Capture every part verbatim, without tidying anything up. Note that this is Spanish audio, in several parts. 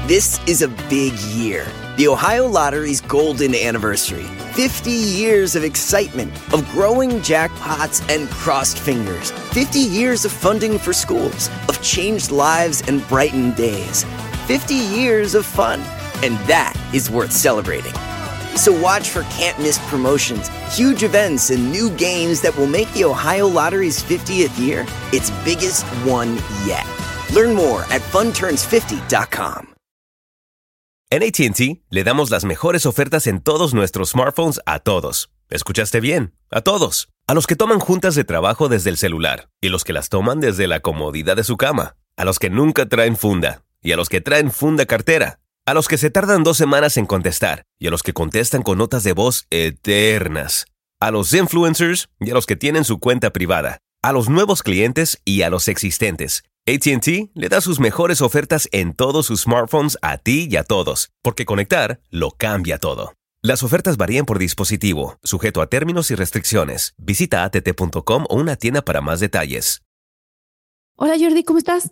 This is a big year. The Ohio Lottery's golden anniversary. fifty years of excitement, of growing jackpots and crossed fingers. fifty years of funding for schools, of changed lives and brightened days. fifty years of fun. And that is worth celebrating. So watch for can't-miss promotions, huge events, and new games that will make the Ohio Lottery's fiftieth year its biggest one yet. Learn more at fun turns fifty dot com. En A T and T le damos las mejores ofertas en todos nuestros smartphones a todos. ¿Escuchaste bien? A todos. A los que toman juntas de trabajo desde el celular y los que las toman desde la comodidad de su cama. A los que nunca traen funda y a los que traen funda cartera. A los que se tardan dos semanas en contestar y a los que contestan con notas de voz eternas. A los influencers y a los que tienen su cuenta privada. A los nuevos clientes y a los existentes. A T and T le da sus mejores ofertas en todos sus smartphones a ti y a todos, porque conectar lo cambia todo. Las ofertas varían por dispositivo, sujeto a términos y restricciones. Visita a t t punto com o una tienda para más detalles. Hola Jordi, ¿cómo estás?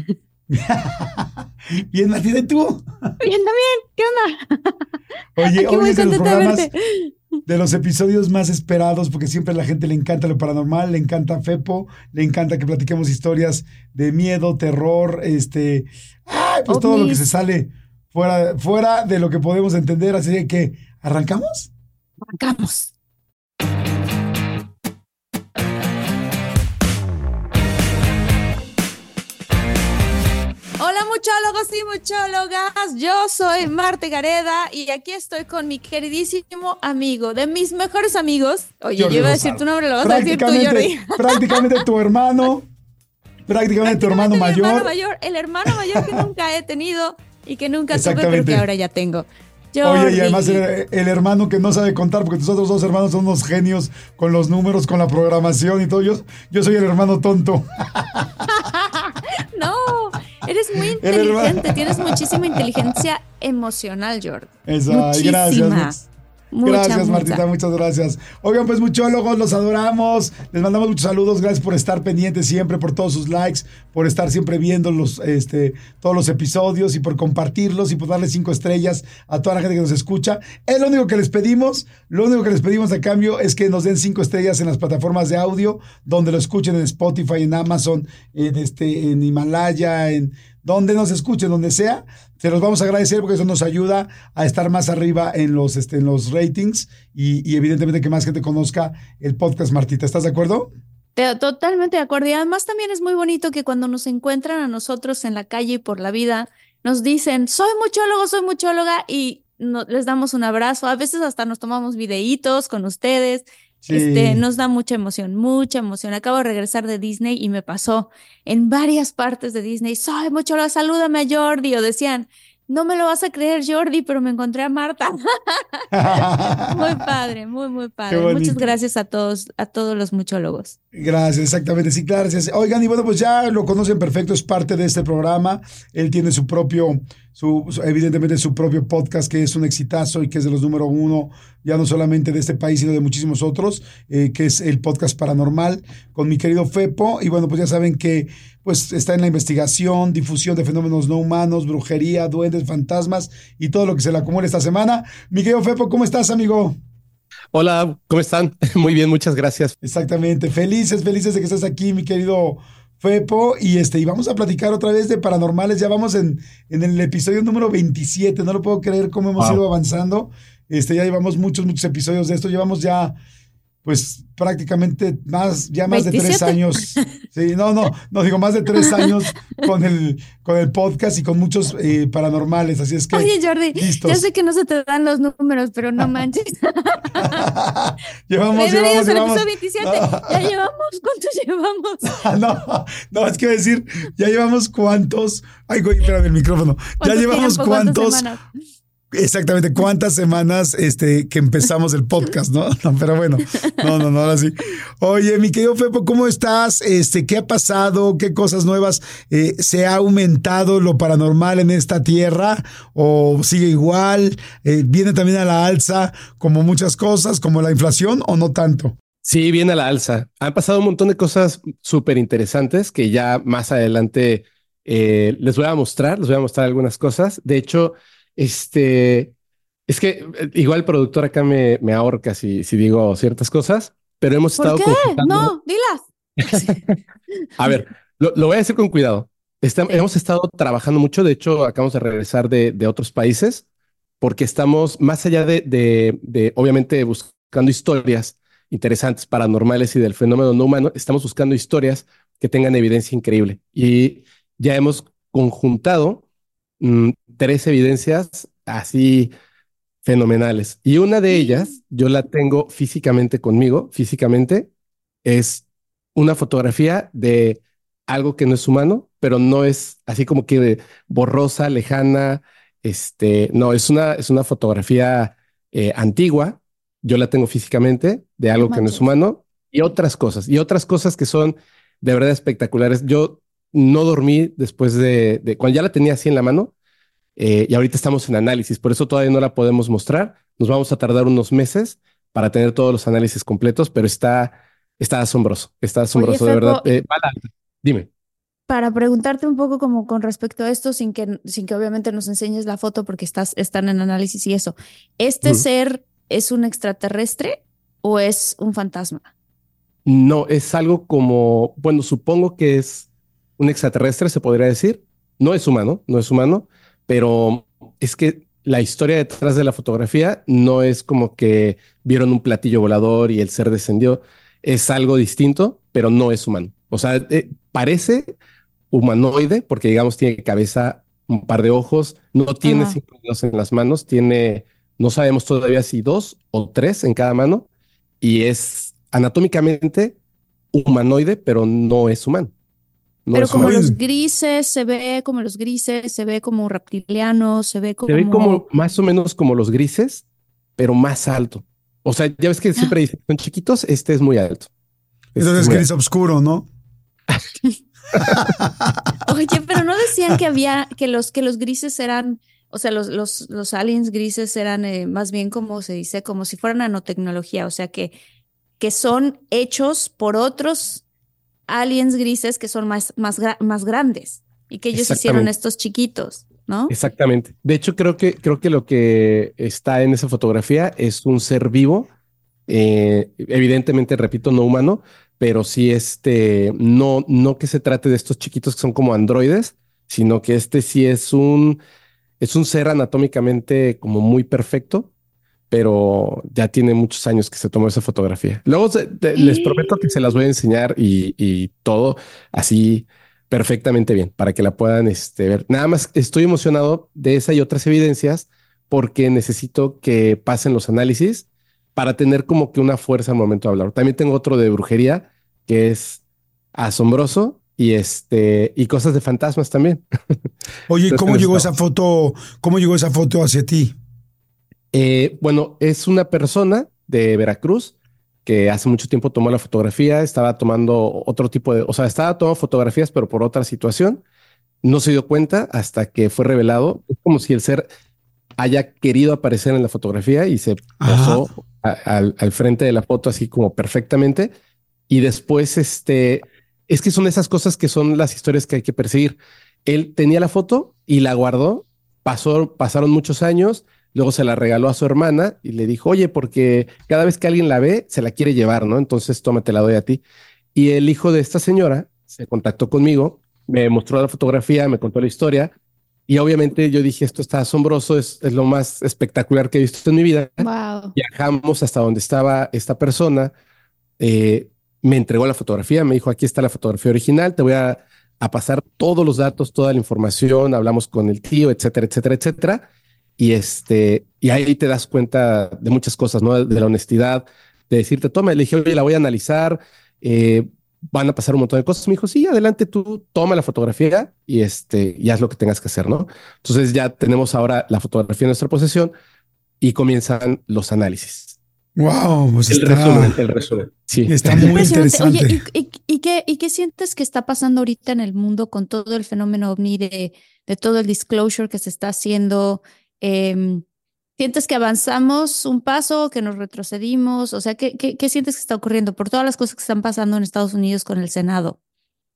Bien, Martina, ¿y tú? Bien, también. ¿Qué onda? Oye, Aquí hoy muy es de los contenta de programas, verte. de los episodios más esperados, porque siempre a la gente le encanta lo paranormal, le encanta Fepo, le encanta que platiquemos historias de miedo, terror, este, ay, pues todo lo que se sale fuera, fuera de lo que podemos entender. Así que, ¿arrancamos? Arrancamos. Hola muchólogos y muchólogas, yo soy Marta Gareda y aquí estoy con mi queridísimo amigo, de mis mejores amigos. Oye, Jordi yo iba a Rosado. decir tu nombre, lo vas a decir tú, Jordi. Prácticamente tu hermano, prácticamente tu hermano mi mayor. hermano mayor, el hermano mayor que nunca he tenido y que nunca tuve, pero Exactamente. que ahora ya tengo. Oye, Jordi. y además el, el hermano que no sabe contar, porque tus otros dos hermanos son unos genios con los números, con la programación y todo. Yo, yo soy el hermano tonto. No, eres muy El hermano- inteligente, tienes muchísima inteligencia emocional, Jordi. Esa, Muchísima. gracias. Mucha, gracias, mucha. Martita, muchas gracias. Oigan, pues muchólogos, los adoramos. Les mandamos muchos saludos. Gracias por estar pendientes siempre, por todos sus likes, por estar siempre viendo los, este, todos los episodios y por compartirlos y por darle cinco estrellas a toda la gente que nos escucha. Es lo único que les pedimos. Lo único que les pedimos a cambio es que nos den cinco estrellas en las plataformas de audio, donde lo escuchen en Spotify, en Amazon, en, este, en Himalaya, en donde nos escuchen, donde sea. Se los vamos a agradecer porque eso nos ayuda a estar más arriba en los, este, en los ratings y, y evidentemente que más gente conozca el podcast, Martita. ¿Estás de acuerdo? Te- Totalmente de acuerdo. Y además también es muy bonito que cuando nos encuentran a nosotros en la calle y por la vida, nos dicen, soy muchólogo, soy muchóloga, y no- les damos un abrazo. A veces hasta nos tomamos videitos con ustedes. Sí. Este, nos da mucha emoción, mucha emoción. Acabo de regresar de Disney y me pasó en varias partes de Disney, soy muchóloga, salúdame a Jordi. O decían, no me lo vas a creer, Jordi, pero me encontré a Marta. Muy padre, muy, muy padre. Qué bonito. Muchas gracias a todos, a todos los muchólogos. Gracias, exactamente, sí, gracias. Oigan, y bueno, pues ya lo conocen perfecto, es parte de este programa. Él tiene su propio, su, su- evidentemente su propio podcast, que es un exitazo y que es de los número uno, ya no solamente de este país, sino de muchísimos otros, eh, que es el podcast Paranormal, con mi querido Fepo. Y bueno, pues ya saben que pues está en la investigación, difusión de fenómenos no humanos, brujería, duendes, fantasmas y todo lo que se le acumula esta semana. Mi querido Fepo, ¿cómo estás, amigo? Hola, ¿cómo están? Muy bien, muchas gracias. Exactamente, felices, felices de que estés aquí, mi querido Fepo, y este, y vamos a platicar otra vez de paranormales. Ya vamos en, en el episodio número veintisiete, no lo puedo creer cómo hemos Wow. ido avanzando. Este, ya llevamos muchos, muchos episodios de esto, llevamos ya, pues, prácticamente más, ya más de tres ¿veintisiete? años. Sí, no, no, no digo más de tres años con el, con el podcast y con muchos eh, paranormales, así es que. Oye, Jordi, listos. ya sé que no se te dan los números, pero no manches. llevamos, Bienvenidos llevamos, al llevamos. episodio veintisiete. Ya llevamos, ¿cuántos llevamos? No, no, es que decir, ya llevamos cuántos. Ay, güey, espérame el micrófono. Ya ¿Cuánto llevamos tiempo? ¿Cuántas cuántos. semanas? Exactamente, cuántas semanas este, que empezamos el podcast, ¿no? No, pero bueno, no, no, no, ahora sí. Oye, mi querido Fepo, ¿cómo estás? Este, ¿qué ha pasado? ¿Qué cosas nuevas? Eh, ¿Se ha aumentado lo paranormal en esta tierra? ¿O sigue igual? Eh, ¿Viene también a la alza como muchas cosas, como la inflación o no tanto? Sí, viene a la alza. Han pasado un montón de cosas súper interesantes que ya más adelante Eh, les voy a mostrar, les voy a mostrar algunas cosas. De hecho, este, es que eh, igual el productor acá me, me ahorca si, si digo ciertas cosas, pero hemos ¿Por estado qué? conjuntando. No, dilas. A ver, lo, lo voy a decir con cuidado. Está- Sí. hemos estado trabajando mucho, de hecho, acabamos de regresar de, de otros países, porque estamos más allá de, de, de, obviamente, buscando historias interesantes, paranormales y del fenómeno no humano, estamos buscando historias que tengan evidencia increíble. Y ya hemos conjuntado mm, tres evidencias así fenomenales. Y una de ellas, yo la tengo físicamente conmigo, físicamente, es una fotografía de algo que no es humano, pero no es así como que borrosa, lejana. Este, no, es una, es una fotografía eh, antigua. Yo la tengo físicamente de No algo que no es manches. humano y otras cosas, y otras cosas que son de verdad espectaculares. Yo no dormí después de, de cuando ya la tenía así en la mano eh, y ahorita estamos en análisis, por eso todavía no la podemos mostrar. Nos vamos a tardar unos meses para tener todos los análisis completos, pero está, está asombroso, está Oye, asombroso, de verdad. Ferro, Eh, Bala, dime. para preguntarte un poco como con respecto a esto, sin que, sin que obviamente nos enseñes la foto porque estás, están en análisis y eso, ¿este Ujú. ser es un extraterrestre o es un fantasma? No, es algo como, bueno, supongo que es un extraterrestre, se podría decir. No es humano, no es humano, pero es que la historia detrás de la fotografía no es como que vieron un platillo volador y el ser descendió. Es algo distinto, pero no es humano. O sea, eh, parece humanoide porque, digamos, tiene cabeza, un par de ojos, no tiene Ajá. cinco dedos en las manos, tiene, no sabemos todavía si dos o tres en cada mano y es anatómicamente humanoide, pero no es humano, no Pero es como humano. los Oye, grises, se ve como los grises, se ve como reptiliano, se ve Se ve como como... más o menos como los grises, pero más alto. O sea, ya ves que siempre dicen, son chiquitos, este es muy alto. Este es entonces muy gris alto. oscuro, ¿no? Oye, pero no decían que había, que los, que los grises eran, o sea, los, los, los aliens grises eran eh, más bien como se dice, como si fueran nanotecnología, o sea, que, que son hechos por otros aliens grises que son más, más, gra- más grandes y que ellos hicieron Exactamente, estos chiquitos, ¿no? exactamente. De hecho, creo que, creo que lo que está en esa fotografía es un ser vivo, eh, evidentemente, repito, no humano, pero sí este, no, no que se trate de estos chiquitos que son como androides, sino que este sí es un, es un ser anatómicamente como muy perfecto, pero ya tiene muchos años que se tomó esa fotografía. Luego se- te- les prometo que se las voy a enseñar y, y todo así perfectamente bien para que la puedan este, ver. Nada más estoy emocionado de esa y otras evidencias porque necesito que pasen los análisis para tener como que una fuerza al momento de hablar. También tengo otro de brujería que es asombroso y este y cosas de fantasmas también. Oye, ¿y Entonces, en cómo eso llegó estamos. esa foto? ¿Cómo llegó esa foto hacia ti? Eh, bueno, es una persona de Veracruz que hace mucho tiempo tomó la fotografía, estaba tomando otro tipo de, o sea, estaba tomando fotografías, pero por otra situación. No se dio cuenta hasta que fue revelado. Es como si el ser haya querido aparecer en la fotografía y se Ajá. posó a- al, al frente de la foto así como perfectamente. Y después, este, es que son esas cosas que son las historias que hay que perseguir. Él tenía la foto y la guardó, pasó, pasaron muchos años, luego se la regaló a su hermana y le dijo, oye, porque cada vez que alguien la ve, se la quiere llevar, ¿no? Entonces, toma, te la doy a ti. Y el hijo de esta señora se contactó conmigo, me mostró la fotografía, me contó la historia y obviamente yo dije, esto está asombroso, es, es lo más espectacular que he visto en mi vida. Wow. Viajamos hasta donde estaba esta persona, eh, me entregó la fotografía, me dijo, aquí está la fotografía original, te voy a, a pasar todos los datos, toda la información, hablamos con el tío, etcétera, etcétera, etcétera. Y este, y ahí te das cuenta de muchas cosas, ¿no? De la honestidad, de decirte, toma, le dije, oye, la voy a analizar, eh, van a pasar un montón de cosas. Me dijo, sí, adelante, tú toma la fotografía y este, y haz lo que tengas que hacer, ¿no? Entonces ya tenemos ahora la fotografía en nuestra posesión y comienzan los análisis. Wow, pues El resumen, está, el resumen. Sí. está Qué muy impresionante. Oye, interesante. ¿y, y, y qué, y qué sientes que está pasando ahorita en el mundo con todo el fenómeno ovni de, de todo el disclosure que se está haciendo? Em, ¿sientes que avanzamos un paso, que nos retrocedimos? O sea, ¿qué, qué, qué sientes que está ocurriendo por todas las cosas que están pasando en Estados Unidos con el Senado?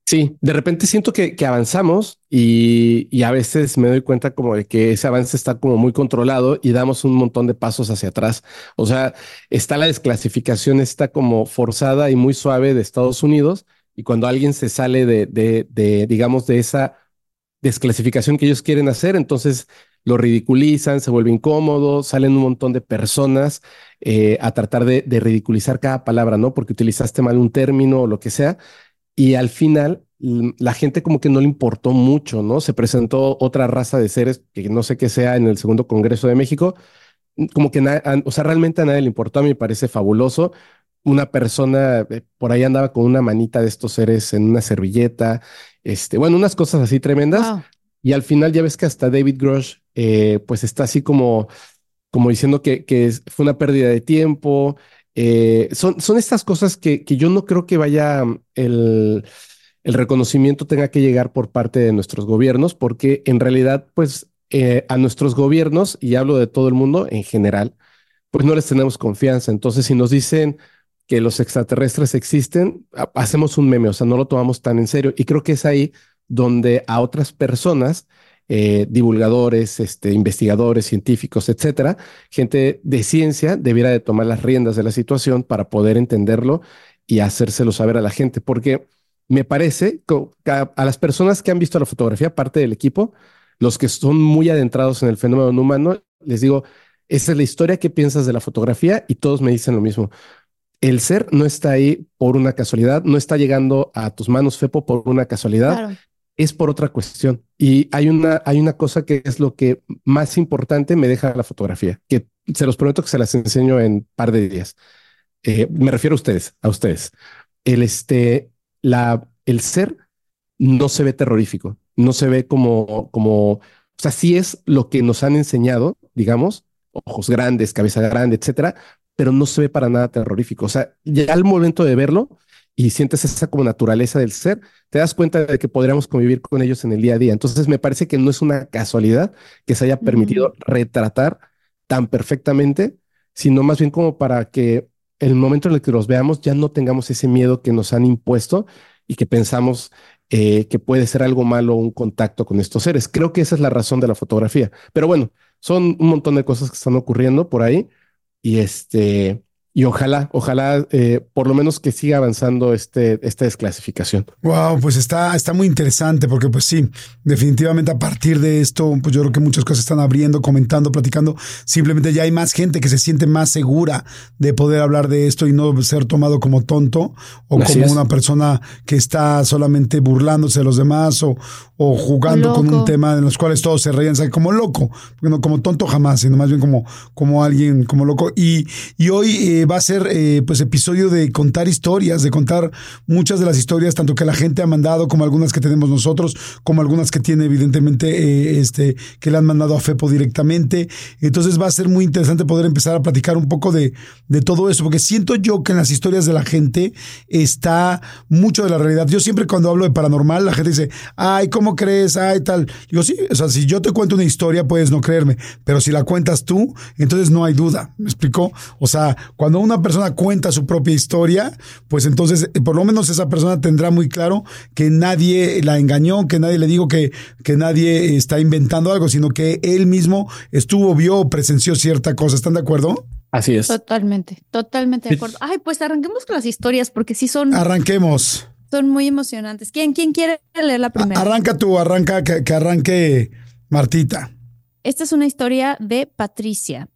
Sí, de repente siento que, que avanzamos y, y a veces me doy cuenta como de que ese avance está como muy controlado y damos un montón de pasos hacia atrás. O sea, está la desclasificación, está como forzada y muy suave de Estados Unidos, y cuando alguien se sale de, de, de, digamos, de esa desclasificación que ellos quieren hacer, entonces lo ridiculizan, se vuelve incómodo, salen un montón de personas eh, a tratar de, de ridiculizar cada palabra, ¿no? Porque utilizaste mal un término o lo que sea. Y al final, l- la gente como que no le importó mucho, ¿no? Se presentó otra raza de seres que no sé qué sea en el segundo Congreso de México, como que, na- a- o sea, realmente a nadie le importó. A mí me parece fabuloso. Una persona eh, por ahí andaba con una manita de estos seres en una servilleta, este, bueno, unas cosas así tremendas. Wow. Y al final ya ves que hasta David Grush, eh, pues está así como como diciendo que, que es- fue una pérdida de tiempo. Eh, son, son estas cosas que, que yo no creo que vaya mm, el, el reconocimiento tenga que llegar por parte de nuestros gobiernos, porque en realidad, pues eh, a nuestros gobiernos, y hablo de todo el mundo en general, pues no les tenemos confianza. Entonces, si nos dicen que los extraterrestres existen, ha- hacemos un meme, o sea, no lo tomamos tan en serio. Y creo que es ahí donde a otras personas, eh, divulgadores, este, investigadores, científicos, etcétera, gente de ciencia, debiera de tomar las riendas de la situación para poder entenderlo y hacérselo saber a la gente, porque me parece que a, a las personas que han visto la fotografía, parte del equipo, los que son muy adentrados en el fenómeno humano, les digo, esa es la historia que piensas de la fotografía, y todos me dicen lo mismo. El ser no está ahí por una casualidad, no está llegando a tus manos, Fepo, por una casualidad, Claro. es por otra cuestión. Y hay una, hay una cosa que es lo que más importante me deja la fotografía, que se los prometo que se las enseño en par de días. Eh, me refiero a ustedes, a ustedes. El, este, la, el ser no se ve terrorífico, no se ve como, como, o sea, sí es lo que nos han enseñado, digamos, ojos grandes, cabeza grande, etcétera, pero no se ve para nada terrorífico. O sea, ya al momento de verlo y sientes esa como naturaleza del ser, te das cuenta de que podríamos convivir con ellos en el día a día. Entonces, me parece que no es una casualidad que se haya Ujú. permitido retratar tan perfectamente, sino más bien como para que el momento en el que los veamos ya no tengamos ese miedo que nos han impuesto y que pensamos eh, que puede ser algo malo un contacto con estos seres. Creo que esa es la razón de la fotografía. Pero bueno, son un montón de cosas que están ocurriendo por ahí, y este, y ojalá, ojalá eh, por lo menos que siga avanzando este, esta desclasificación. Wow, pues está, está muy interesante porque pues sí, definitivamente a partir de esto, pues yo creo que muchas cosas están abriendo, comentando, platicando. Simplemente ya hay más gente que se siente más segura de poder hablar de esto y no ser tomado como tonto o Así como es. una persona que está solamente burlándose de los demás o, o jugando O con un loco. tema en los cuales todos se reían, o sea, como loco, porque no como tonto jamás, sino más bien como, como alguien como loco. Y, y hoy eh, va a ser eh, pues episodio de contar historias, de contar muchas de las historias, tanto que la gente ha mandado, como algunas que tenemos nosotros, como algunas que tiene evidentemente eh, este, que le han mandado a Fepo directamente. Entonces va a ser muy interesante poder empezar a platicar un poco de, de todo eso, porque siento yo que en las historias de la gente está mucho de la realidad. Yo siempre cuando hablo de paranormal, la gente dice, ay, ¿cómo crees? Ay, tal. Digo, sí, o sea, si yo te cuento una historia, puedes no creerme, pero si la cuentas tú, entonces no hay duda. ¿Me explicó? O sea, cuando una persona cuenta su propia historia, pues entonces, por lo menos esa persona tendrá muy claro que nadie la engañó, que nadie le dijo que, que nadie está inventando algo, sino que él mismo estuvo, vio, presenció cierta cosa. ¿Están de acuerdo? Así es. Totalmente, totalmente de acuerdo. Ay, pues arranquemos con las historias porque sí son, Arranquemos. son muy emocionantes. ¿Quién, quién quiere leer la A- primera? arranca tú, arranca, que, que arranque Martita. Esta es una historia de Patricia.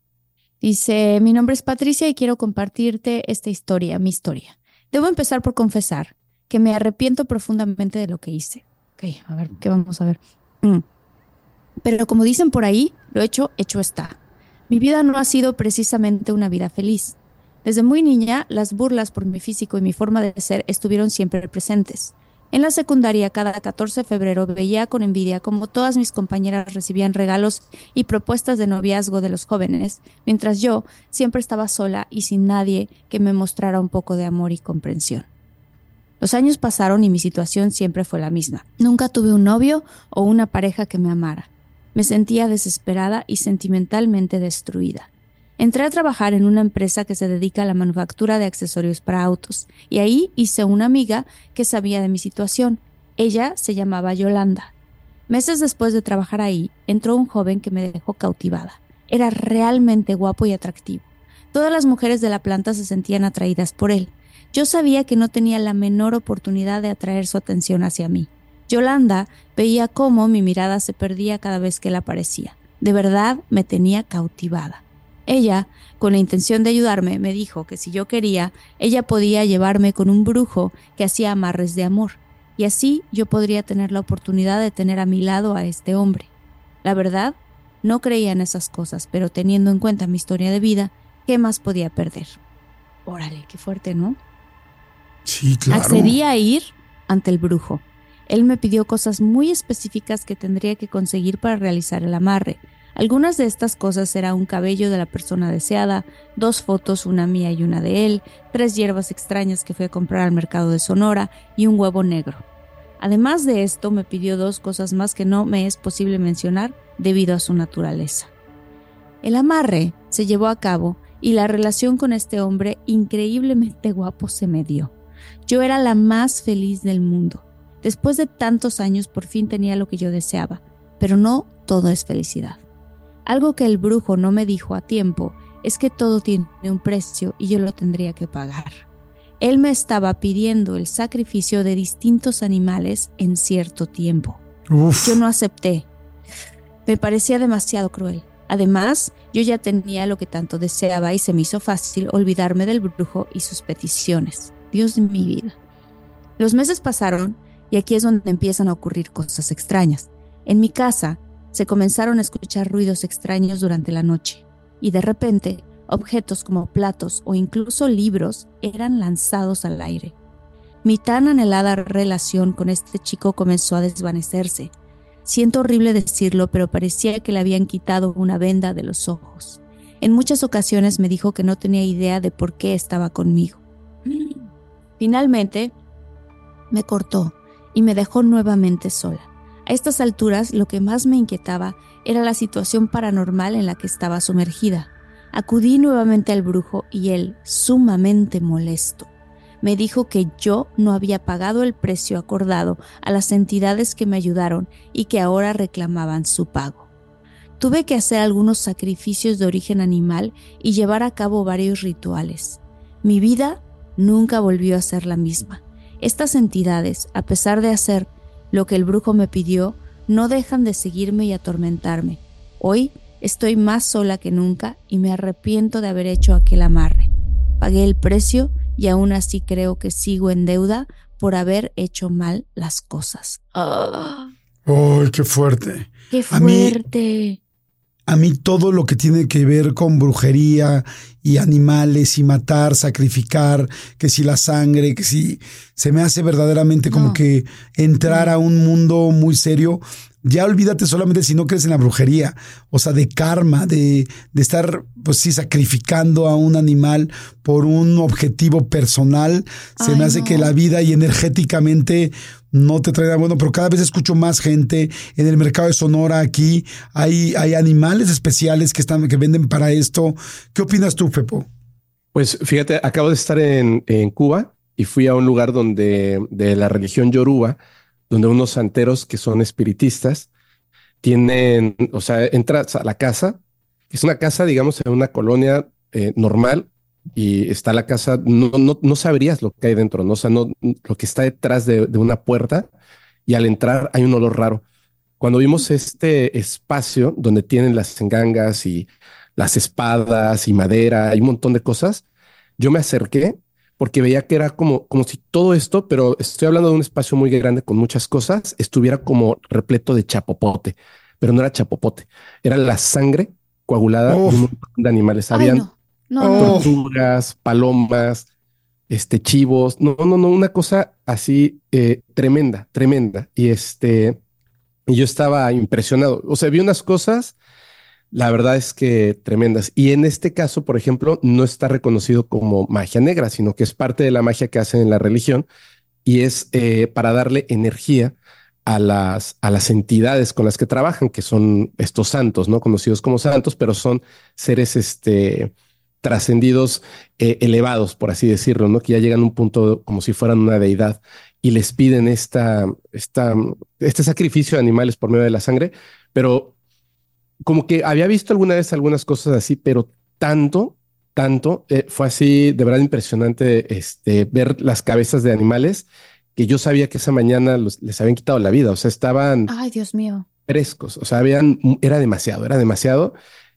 Dice, mi nombre es Patricia y quiero compartirte esta historia, mi historia. Debo empezar por confesar que me arrepiento profundamente de lo que hice. Ok, a ver, ¿qué vamos a ver? Mm. Pero como dicen por ahí, lo hecho, hecho está. Mi vida no ha sido precisamente una vida feliz. Desde muy niña, las burlas por mi físico y mi forma de ser estuvieron siempre presentes. En la secundaria, cada catorce de febrero, veía con envidia cómo todas mis compañeras recibían regalos y propuestas de noviazgo de los jóvenes, mientras yo siempre estaba sola y sin nadie que me mostrara un poco de amor y comprensión. Los años pasaron y mi situación siempre fue la misma. Nunca tuve un novio o una pareja que me amara. Me sentía desesperada y sentimentalmente destruida. Entré a trabajar en una empresa que se dedica a la manufactura de accesorios para autos, y ahí hice una amiga que sabía de mi situación Ella se llamaba Yolanda. Meses después de trabajar ahí, entró un joven que me dejó cautivada. Era realmente guapo y atractivo. Todas las mujeres de la planta se sentían atraídas por él. Yo sabía que no tenía la menor oportunidad de atraer su atención hacia mí. Yolanda veía cómo mi mirada se perdía cada vez que él aparecía. De verdad me tenía cautivada. Ella, con la intención de ayudarme, me dijo que si yo quería, ella podía llevarme con un brujo que hacía amarres de amor. Y así yo podría tener la oportunidad de tener a mi lado a este hombre. La verdad, no creía en esas cosas, pero teniendo en cuenta mi historia de vida, ¿qué más podía perder? Órale, qué fuerte, ¿no? Sí, claro. Accedí a ir ante el brujo. Él me pidió cosas muy específicas que tendría que conseguir para realizar el amarre. Algunas de estas cosas eran un cabello de la persona deseada, dos fotos, una mía y una de él, tres hierbas extrañas que fui a comprar al mercado de Sonora y un huevo negro. Además de esto, me pidió dos cosas más que no me es posible mencionar debido a su naturaleza. El amarre se llevó a cabo y la relación con este hombre increíblemente guapo se me dio. Yo era la más feliz del mundo. Después de tantos años por fin tenía lo que yo deseaba, pero no todo es felicidad. Algo que el brujo no me dijo a tiempo es que todo tiene un precio y yo lo tendría que pagar. Él me estaba pidiendo el sacrificio de distintos animales en cierto tiempo. Uf. Yo no acepté. Me parecía demasiado cruel. Además, yo ya tenía lo que tanto deseaba y se me hizo fácil olvidarme del brujo y sus peticiones. Dios de mi vida. Los meses pasaron y aquí es donde empiezan a ocurrir cosas extrañas. En mi casa se comenzaron a escuchar ruidos extraños durante la noche y de repente objetos como platos o incluso libros eran lanzados al aire. Mi tan anhelada relación con este chico comenzó a desvanecerse. Siento horrible decirlo, pero parecía que le habían quitado una venda de los ojos. En muchas ocasiones me dijo que no tenía idea de por qué estaba conmigo. Finalmente, me cortó y me dejó nuevamente sola. A estas alturas, lo que más me inquietaba era la situación paranormal en la que estaba sumergida. Acudí nuevamente al brujo y él, sumamente molesto, me dijo que yo no había pagado el precio acordado a las entidades que me ayudaron y que ahora reclamaban su pago. Tuve que hacer algunos sacrificios de origen animal y llevar a cabo varios rituales. Mi vida nunca volvió a ser la misma. Estas entidades, a pesar de hacer lo que el brujo me pidió, no dejan de seguirme y atormentarme. Hoy estoy más sola que nunca y me arrepiento de haber hecho aquel amarre. Pagué el precio y aún así creo que sigo en deuda por haber hecho mal las cosas. ¡Oh! ¡Ay, qué fuerte! ¡Qué A mí, fuerte! a mí todo lo que tiene que ver con brujería y animales y matar, sacrificar, que si la sangre, que si se me hace verdaderamente como No. que entrar a un mundo muy serio. Ya olvídate solamente si no crees en la brujería, o sea, de karma, de, de estar, pues sí, sacrificando a un animal por un objetivo personal. Se Ay, me hace no. que la vida y energéticamente no te trae nada bueno, pero cada vez escucho más gente en el mercado de Sonora aquí. Hay, hay animales especiales que están, que venden para esto. ¿Qué opinas tú, Fepo? Pues fíjate, acabo de estar en, en Cuba y fui a un lugar donde de la religión yoruba, donde unos santeros que son espiritistas tienen, o sea, entras a la casa, que es una casa, digamos, en una colonia eh, normal, y está la casa, no, no, no sabrías lo que hay dentro, ¿no? O sea, no, lo que está detrás de, de una puerta, y al entrar hay un olor raro. Cuando vimos este espacio donde tienen las engangas y las espadas y madera y un montón de cosas, yo me acerqué porque veía que era como, como si todo esto, pero estoy hablando de un espacio muy grande con muchas cosas, estuviera como repleto de chapopote, pero no era chapopote, era la sangre coagulada Uf. de un montón de animales. Ay, Habían no. No, no, no. tortugas, palomas, este, chivos, no, no, no, una cosa así eh, tremenda, tremenda. Y este, y yo estaba impresionado. O sea, vi unas cosas, la verdad es que tremendas. Y en este caso, por ejemplo, no está reconocido como magia negra, sino que es parte de la magia que hacen en la religión y es eh, para darle energía a las, a las entidades con las que trabajan, que son estos santos, ¿no? Conocidos como santos, pero son seres este, trascendidos, eh, elevados, por así decirlo, ¿no? Que ya llegan a un punto como si fueran una deidad. y les piden esta, esta, este sacrificio de animales por medio de la sangre, pero como que había visto alguna vez algunas cosas así, pero tanto, tanto, eh, fue así de verdad impresionante este, ver las cabezas de animales que yo sabía que esa mañana los, les habían quitado la vida, o sea, estaban Ay, Dios mío. frescos, o sea, habían, era demasiado, era demasiado,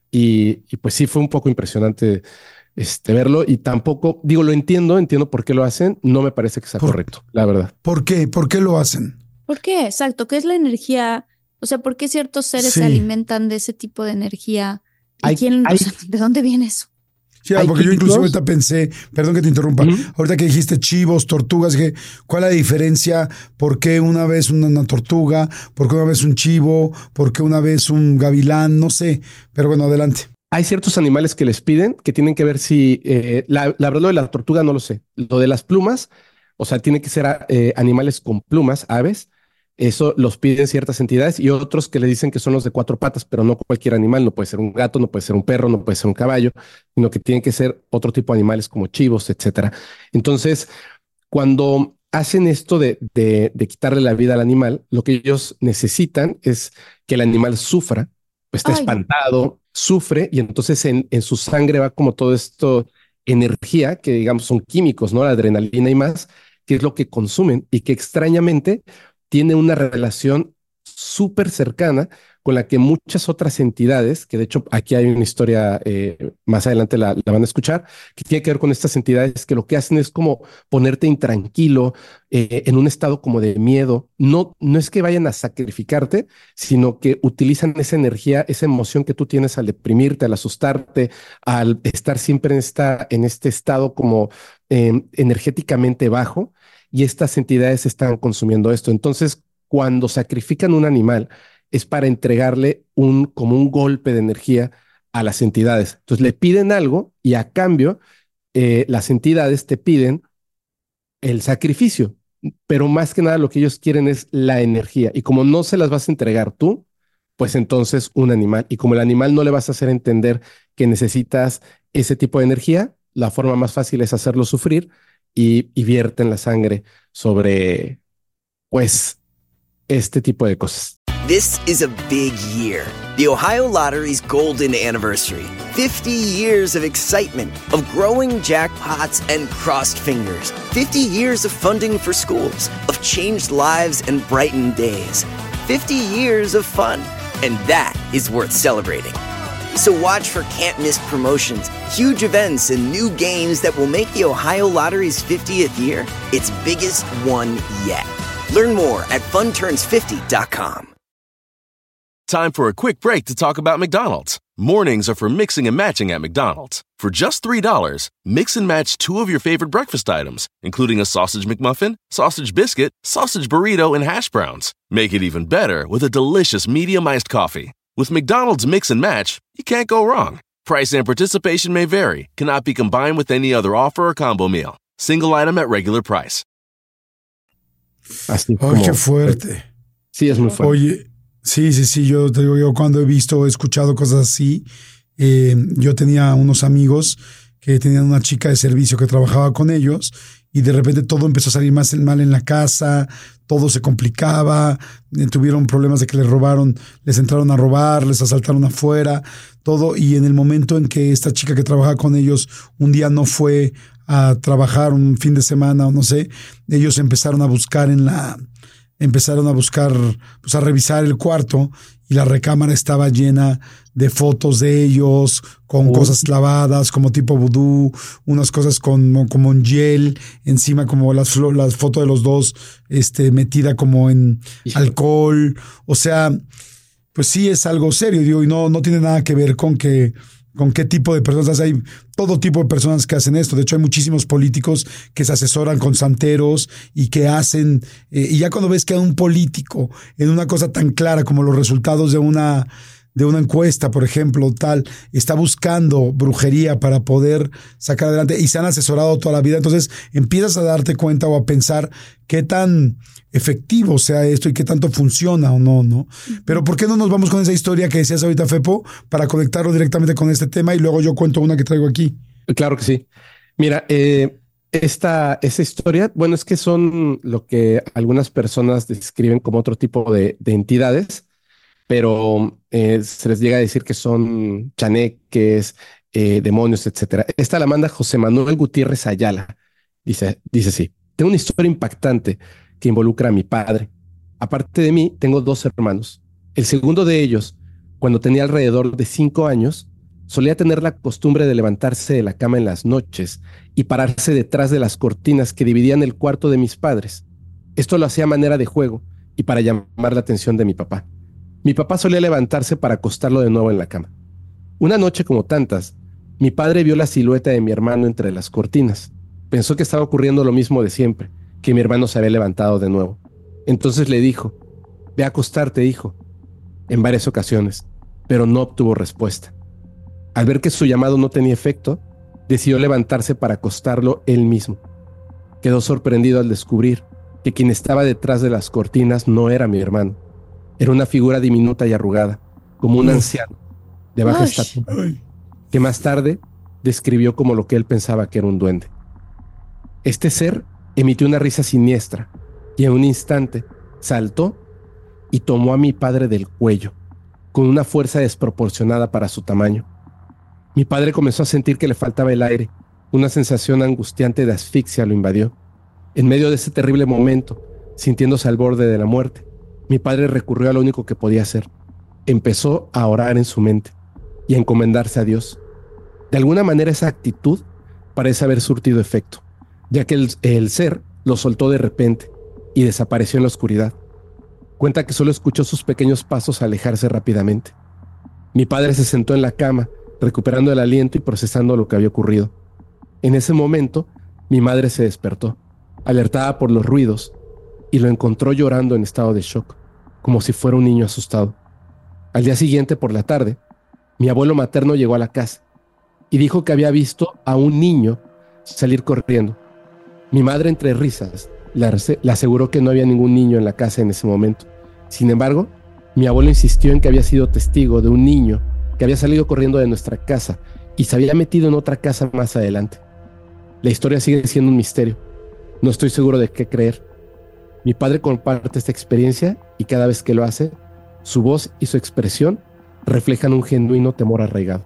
y, y pues sí fue un poco impresionante este, verlo, y tampoco, digo, lo entiendo, entiendo por qué lo hacen, no me parece que sea ¿Por, correcto, la verdad. ¿Por qué? ¿Por qué lo hacen? ¿Por qué? Exacto. ¿Qué es la energía? O sea, ¿por qué ciertos seres Sí. se alimentan de ese tipo de energía? ¿Y Hay- quién, hay- o sea, de dónde viene eso? Sí, Hay porque yo incluso químicos. ahorita pensé, perdón que te interrumpa, Ujú. ahorita que dijiste chivos, tortugas, dije, ¿cuál es la diferencia? ¿Por qué una vez una, una tortuga? ¿Por qué una vez un chivo? ¿Por qué una vez un gavilán? No sé, pero bueno, adelante. Hay ciertos animales que les piden que tienen que ver si, eh, la, la verdad lo de la tortuga no lo sé, lo de las plumas, o sea, tiene que ser eh, animales con plumas, aves, eso los piden ciertas entidades y otros que le dicen que son los de cuatro patas, pero no cualquier animal, no puede ser un gato, no puede ser un perro, no puede ser un caballo, sino que tienen que ser otro tipo de animales como chivos, etcétera. Entonces, cuando hacen esto de, de, de quitarle la vida al animal, lo que ellos necesitan es que el animal sufra, está Ay. espantado, sufre, y entonces en, en su sangre va como todo esto energía, que digamos son químicos, ¿no? La adrenalina y más, que es lo que consumen y que extrañamente tiene una relación súper cercana con la que muchas otras entidades, que de hecho aquí hay una historia, eh, más adelante la, la van a escuchar, que tiene que ver con estas entidades que lo que hacen es como ponerte intranquilo, eh, en un estado como de miedo. No, no es que vayan a sacrificarte, sino que utilizan esa energía, esa emoción que tú tienes al deprimirte, al asustarte, al estar siempre en, esta, en este estado como eh, energéticamente bajo, y estas entidades están consumiendo esto. Entonces, cuando sacrifican un animal, es para entregarle un, como un golpe de energía a las entidades. Entonces le piden algo y a cambio eh, las entidades te piden el sacrificio, pero más que nada lo que ellos quieren es la energía. Y como no se las vas a entregar tú, pues entonces un animal. Y como el animal no le vas a hacer entender que necesitas ese tipo de energía, la forma más fácil es hacerlo sufrir y, y vierten la sangre sobre, pues, este tipo de cosas. This is a big year. The Ohio Lottery's golden anniversary. fifty years of excitement, of growing jackpots and crossed fingers. fifty years of funding for schools, of changed lives and brightened days. fifty years of fun. And that is worth celebrating. So watch for can't-miss promotions, huge events, and new games that will make the Ohio Lottery's fiftieth year its biggest one yet. Learn more at fun turns fifty dot com. Time for a quick break to talk about McDonald's. Mornings are for mixing and matching at McDonald's. For just three dollars, mix and match two of your favorite breakfast items, including a sausage McMuffin, sausage biscuit, sausage burrito, and hash browns. Make it even better with a delicious medium iced coffee. With McDonald's Mix and Match, you can't go wrong. Price and participation may vary. Cannot be combined with any other offer or combo meal. Single item at regular price. Así Ay, como, qué fuerte. Sí, es muy fuerte. Oye, sí, sí, sí, yo te digo, yo cuando he visto, he escuchado cosas así, eh, yo tenía unos amigos que tenían una chica de servicio que trabajaba con ellos y de repente todo empezó a salir más mal en la casa, todo se complicaba, eh, tuvieron problemas de que les robaron, les entraron a robar, les asaltaron afuera, todo, y en el momento en que esta chica que trabajaba con ellos un día no fue a trabajar un fin de semana o no sé, ellos empezaron a buscar en la... empezaron a buscar, pues a revisar el cuarto y la recámara estaba llena de fotos de ellos con Oh. cosas clavadas como tipo vudú, unas cosas con, como en gel, encima como las, flo- las fotos de los dos este, metida como en Híjole. alcohol. O sea, pues sí es algo serio, digo, y no, no tiene nada que ver con que con qué tipo de personas. Hay todo tipo de personas que hacen esto. De hecho, hay muchísimos políticos que se asesoran con santeros y que hacen, eh, y ya cuando ves que a un político en una cosa tan clara como los resultados de una de una encuesta, por ejemplo, tal, está buscando brujería para poder sacar adelante y se han asesorado toda la vida, entonces empiezas a darte cuenta o a pensar qué tan efectivo sea esto y qué tanto funciona o no, ¿no? Pero ¿por qué no nos vamos con esa historia que decías ahorita, Fepo, para conectarlo directamente con este tema y luego yo cuento una que traigo aquí? Claro que sí. Mira, eh, esta, esa historia, bueno, es que son lo que algunas personas describen como otro tipo de, de entidades, pero eh, se les llega a decir que son chaneques, eh, demonios, etcétera. Esta la manda José Manuel Gutiérrez Ayala. Dice, dice así: tengo una historia impactante que involucra a mi padre. Aparte de mí, tengo dos hermanos. El segundo de ellos, cuando tenía alrededor de cinco años, solía tener la costumbre de levantarse de la cama en las noches y pararse detrás de las cortinas que dividían el cuarto de mis padres. Esto lo hacía a manera de juego y para llamar la atención de mi papá. Mi papá solía levantarse para acostarlo de nuevo en la cama. Una noche como tantas, mi padre vio la silueta de mi hermano entre las cortinas. Pensó que estaba ocurriendo lo mismo de siempre, que mi hermano se había levantado de nuevo. Entonces le dijo: ve a acostarte, hijo, en varias ocasiones, pero no obtuvo respuesta. Al ver que su llamado no tenía efecto, decidió levantarse para acostarlo él mismo. Quedó sorprendido al descubrir que quien estaba detrás de las cortinas no era mi hermano. Era una figura diminuta y arrugada, como un anciano de baja estatura, que más tarde describió como lo que él pensaba que era un duende. Este ser emitió una risa siniestra y en un instante saltó y tomó a mi padre del cuello, con una fuerza desproporcionada para su tamaño. Mi padre comenzó a sentir que le faltaba el aire. Una sensación angustiante de asfixia lo invadió. En medio de ese terrible momento, sintiéndose al borde de la muerte, mi padre recurrió a lo único que podía hacer. Empezó a orar en su mente y a encomendarse a Dios. De alguna manera esa actitud parece haber surtido efecto, ya que el, el ser lo soltó de repente y desapareció en la oscuridad. Cuenta que solo escuchó sus pequeños pasos alejarse rápidamente. Mi padre se sentó en la cama, recuperando el aliento y procesando lo que había ocurrido. En ese momento, mi madre se despertó, alertada por los ruidos, y lo encontró llorando en estado de shock, como si fuera un niño asustado. Al día siguiente, por la tarde, mi abuelo materno llegó a la casa y dijo que había visto a un niño salir corriendo. Mi madre, entre risas, le aseguró que no había ningún niño en la casa en ese momento. Sin embargo, mi abuelo insistió en que había sido testigo de un niño que había salido corriendo de nuestra casa y se había metido en otra casa más adelante. La historia sigue siendo un misterio. No estoy seguro de qué creer. Mi padre comparte esta experiencia y cada vez que lo hace, su voz y su expresión reflejan un genuino temor arraigado.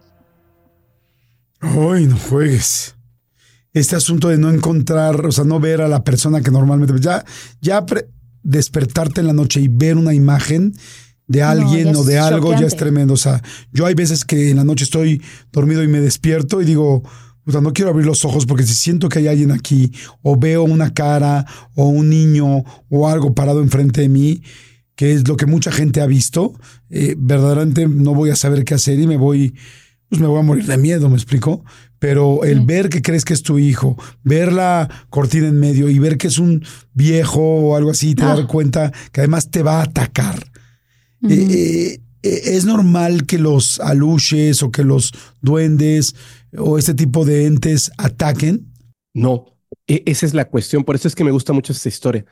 Ay, no juegues. Este asunto de no encontrar, o sea, no ver a la persona que normalmente... Ya, ya pre- despertarte en la noche y ver una imagen de alguien no, o de algo choqueante. Ya es tremendo. O sea, yo hay veces que en la noche estoy dormido y me despierto y digo... O sea, no quiero abrir los ojos porque si siento que hay alguien aquí o veo una cara o un niño o algo parado enfrente de mí, que es lo que mucha gente ha visto, eh, verdaderamente no voy a saber qué hacer y me voy, pues me voy a morir de miedo, ¿me explico? Pero el sí. ver que crees que es tu hijo, ver la cortina en medio y ver que es un viejo o algo así, te ah. das cuenta que además te va a atacar. Uh-huh. Eh, eh, es normal que los aluches o que los duendes o este tipo de entes ataquen. No, e- esa es la cuestión. Por eso es que me gusta mucho esta historia.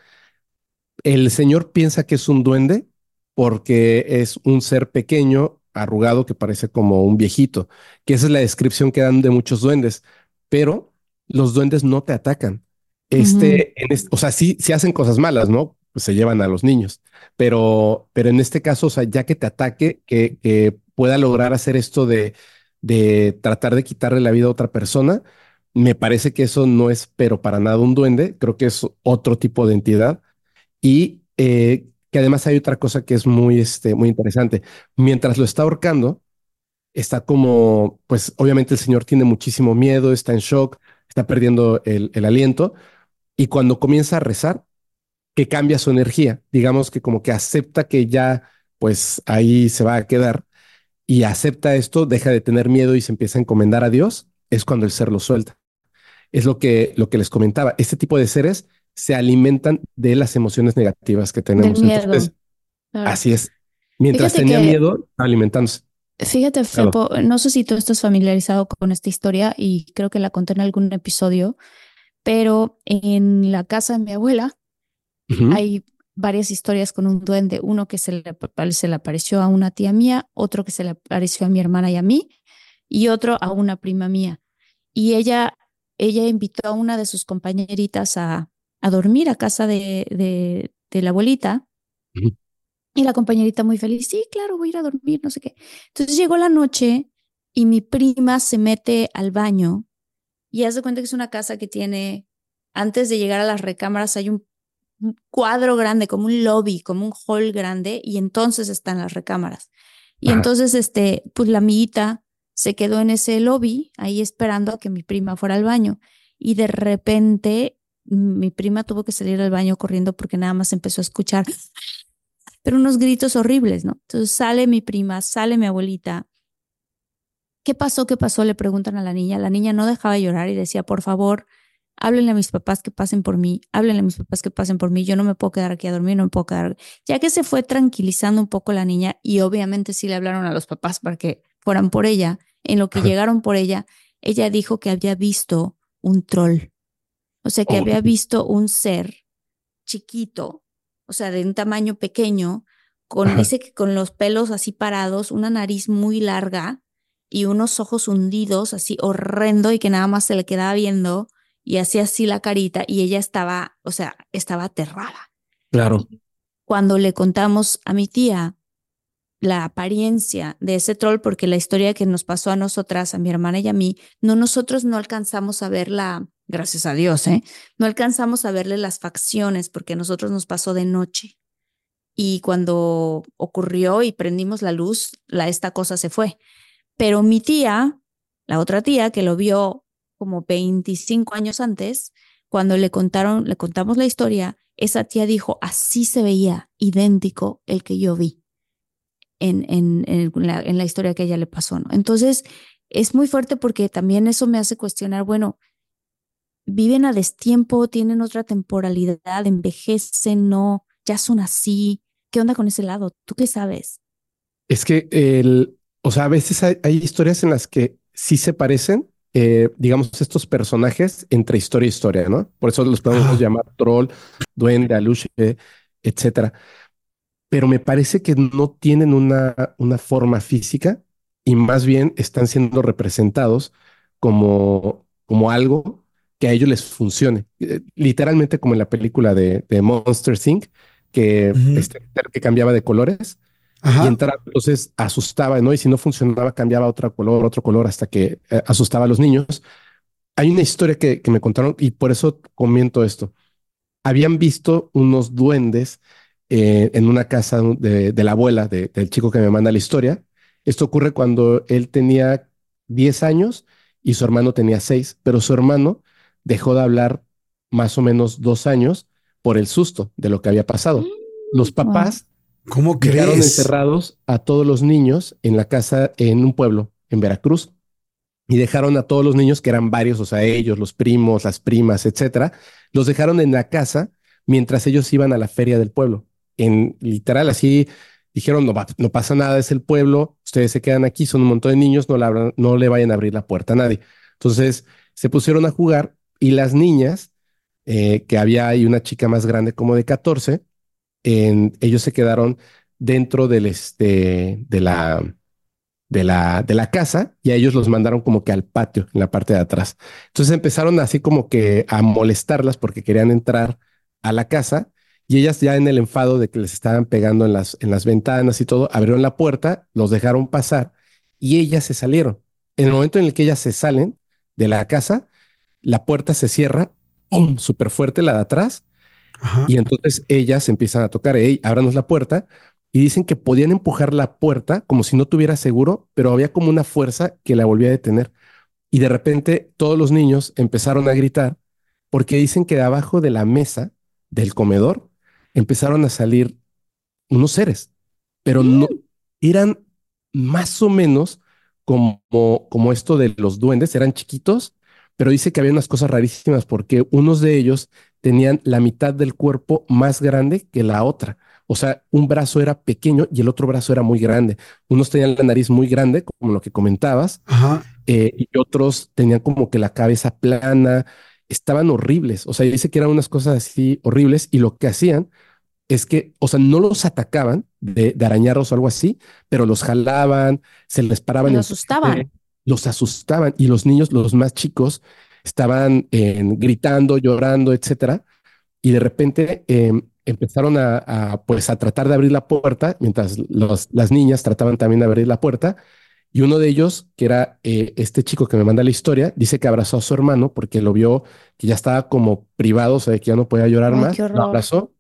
El señor piensa que es un duende porque es un ser pequeño, arrugado, que parece como un viejito, que esa es la descripción que dan de muchos duendes, pero los duendes no te atacan. Este, uh-huh. en este, o sea, sí, sí hacen cosas malas, ¿no? Pues se llevan a los niños, pero, pero en este caso, o sea, ya que te ataque, que, que pueda lograr hacer esto de, de tratar de quitarle la vida a otra persona, me parece que eso no es, pero para nada un duende, creo que es otro tipo de entidad. Y eh, que además hay otra cosa que es muy, este, muy interesante. Mientras lo está ahorcando, está como, pues obviamente el señor tiene muchísimo miedo, está en shock, está perdiendo el, el aliento. Y cuando comienza a rezar, que cambia su energía, digamos que como que acepta que ya, pues ahí se va a quedar y acepta esto, deja de tener miedo y se empieza a encomendar a Dios, es cuando el ser lo suelta. Es lo que, lo que les comentaba. Este tipo de seres se alimentan de las emociones negativas que tenemos. Del miedo. Entonces, claro. Así es. Mientras Fíjate tenía que, miedo, alimentándose. Fíjate, Fepo, claro. No sé si tú estás familiarizado con esta historia y creo que la conté en algún episodio, pero en la casa de mi abuela uh-huh. hay varias historias con un duende. Uno que se le, se le apareció a una tía mía, otro que se le apareció a mi hermana y a mí, y otro a una prima mía. Y ella ella invitó a una de sus compañeritas a, a dormir a casa de, de, de la abuelita. Ujú. Y la compañerita muy feliz, sí, claro, voy a ir a dormir, no sé qué. Entonces llegó la noche y mi prima se mete al baño y haz de cuenta que es una casa que tiene, antes de llegar a las recámaras hay un, un cuadro grande, como un lobby, como un hall grande, y entonces están las recámaras. Y Ajá. entonces, este, pues la amiguita se quedó en ese lobby, ahí esperando a que mi prima fuera al baño. Y de repente, mi prima tuvo que salir al baño corriendo porque nada más empezó a escuchar, pero unos gritos horribles, ¿no? Entonces sale mi prima, sale mi abuelita. ¿Qué pasó? ¿Qué pasó? Le preguntan a la niña. La niña no dejaba de llorar y decía, por favor, háblenle a mis papás que pasen por mí, háblenle a mis papás que pasen por mí, yo no me puedo quedar aquí a dormir, no me puedo quedar. Ya que se fue tranquilizando un poco la niña y obviamente sí le hablaron a los papás para que fueran por ella, en lo que Ajá. llegaron por ella, ella dijo que había visto un troll, o sea, que Oh, había visto un ser chiquito, o sea, de un tamaño pequeño, con, ajá. dice que con los pelos así parados, una nariz muy larga y unos ojos hundidos, así horrendo, y que nada más se le quedaba viendo y hacía así la carita, y ella estaba, o sea, estaba aterrada. Claro. Y cuando le contamos a mi tía la apariencia de ese troll, porque la historia que nos pasó a nosotras, a mi hermana y a mí, no, nosotros no alcanzamos a verla, gracias a Dios, ¿eh? No alcanzamos a verle las facciones porque a nosotros nos pasó de noche. Y cuando ocurrió y prendimos la luz, la, esta cosa se fue. Pero mi tía, la otra tía que lo vio como veinticinco años antes, cuando le contaron, le contamos la historia, esa tía dijo, así se veía, idéntico el que yo vi en, en, en, la, en la historia que a ella le pasó, ¿no? Entonces, es muy fuerte porque también eso me hace cuestionar, bueno, viven a destiempo, tienen otra temporalidad, envejecen, no, ya son así. ¿Qué onda con ese lado? ¿Tú qué sabes? Es que el, o sea, a veces hay, hay historias en las que sí se parecen, eh, digamos, estos personajes entre historia y historia, ¿no? Por eso los podemos Ajá. llamar troll, duende, aluche, etcétera. Pero me parece que no tienen una, una forma física y más bien están siendo representados como, como algo que a ellos les funcione. Eh, literalmente como en la película de, de Monster inc, que, Ujú. este, que cambiaba de colores y Ajá. entraba, entonces asustaba, ¿no? Y si no funcionaba, cambiaba a otro color, otro color, hasta que eh, asustaba a los niños. Hay una historia que, que me contaron y por eso comento esto. Habían visto unos duendes eh, en una casa de, de la abuela de- del chico que me manda la historia. Esto ocurre cuando él tenía diez años y su hermano tenía seis, pero su hermano dejó de hablar más o menos dos años por el susto de lo que había pasado. Los Wow. papás ¿Cómo dejaron crees? encerrados a todos los niños en la casa en un pueblo en Veracruz y dejaron a todos los niños, que eran varios, o sea, ellos, los primos, las primas, etcétera, los dejaron en la casa mientras ellos iban a la feria del pueblo. En literal, así dijeron, no, va- no pasa nada, es el pueblo, ustedes se quedan aquí, son un montón de niños, no le, abran- no le vayan a abrir la puerta a nadie. Entonces se pusieron a jugar y las niñas, eh, que había ahí una chica más grande como de catorce, en- ellos se quedaron dentro del, este, de la de la, de la casa y a ellos los mandaron como que al patio, en la parte de atrás. Entonces empezaron así como que a molestarlas porque querían entrar a la casa y ellas ya en el enfado de que les estaban pegando en las, en las ventanas y todo, abrieron la puerta, los dejaron pasar y ellas se salieron. En el momento en el que ellas se salen de la casa, la puerta se cierra, ¡pum! Súper fuerte la de atrás Ajá. y entonces ellas empiezan a tocar, hey, ábranos la puerta. Y dicen que podían empujar la puerta como si no tuviera seguro, pero había como una fuerza que la volvía a detener. Y de repente todos los niños empezaron a gritar porque dicen que de abajo de la mesa del comedor empezaron a salir unos seres, pero no eran más o menos como, como esto de los duendes, eran chiquitos, pero dice que había unas cosas rarísimas porque unos de ellos tenían la mitad del cuerpo más grande que la otra. O sea, un brazo era pequeño y el otro brazo era muy grande. Unos tenían la nariz muy grande, como lo que comentabas, Ajá. eh, y otros tenían como que la cabeza plana. Estaban horribles. O sea, dice que eran unas cosas así horribles y lo que hacían es que, o sea, no los atacaban de, de arañarlos o algo así, pero los jalaban, se les Y paraban lo enfrente, asustaban. los asustaban y los niños, los más chicos, estaban eh, gritando, llorando, etcétera, y de repente eh, empezaron a, a, pues, a tratar de abrir la puerta, mientras los, las niñas trataban también de abrir la puerta, y uno de ellos, que era eh, este chico que me manda la historia, dice que abrazó a su hermano porque lo vio que ya estaba como privado, o sea, que ya no podía llorar Ay, más, qué horror. lo abrazó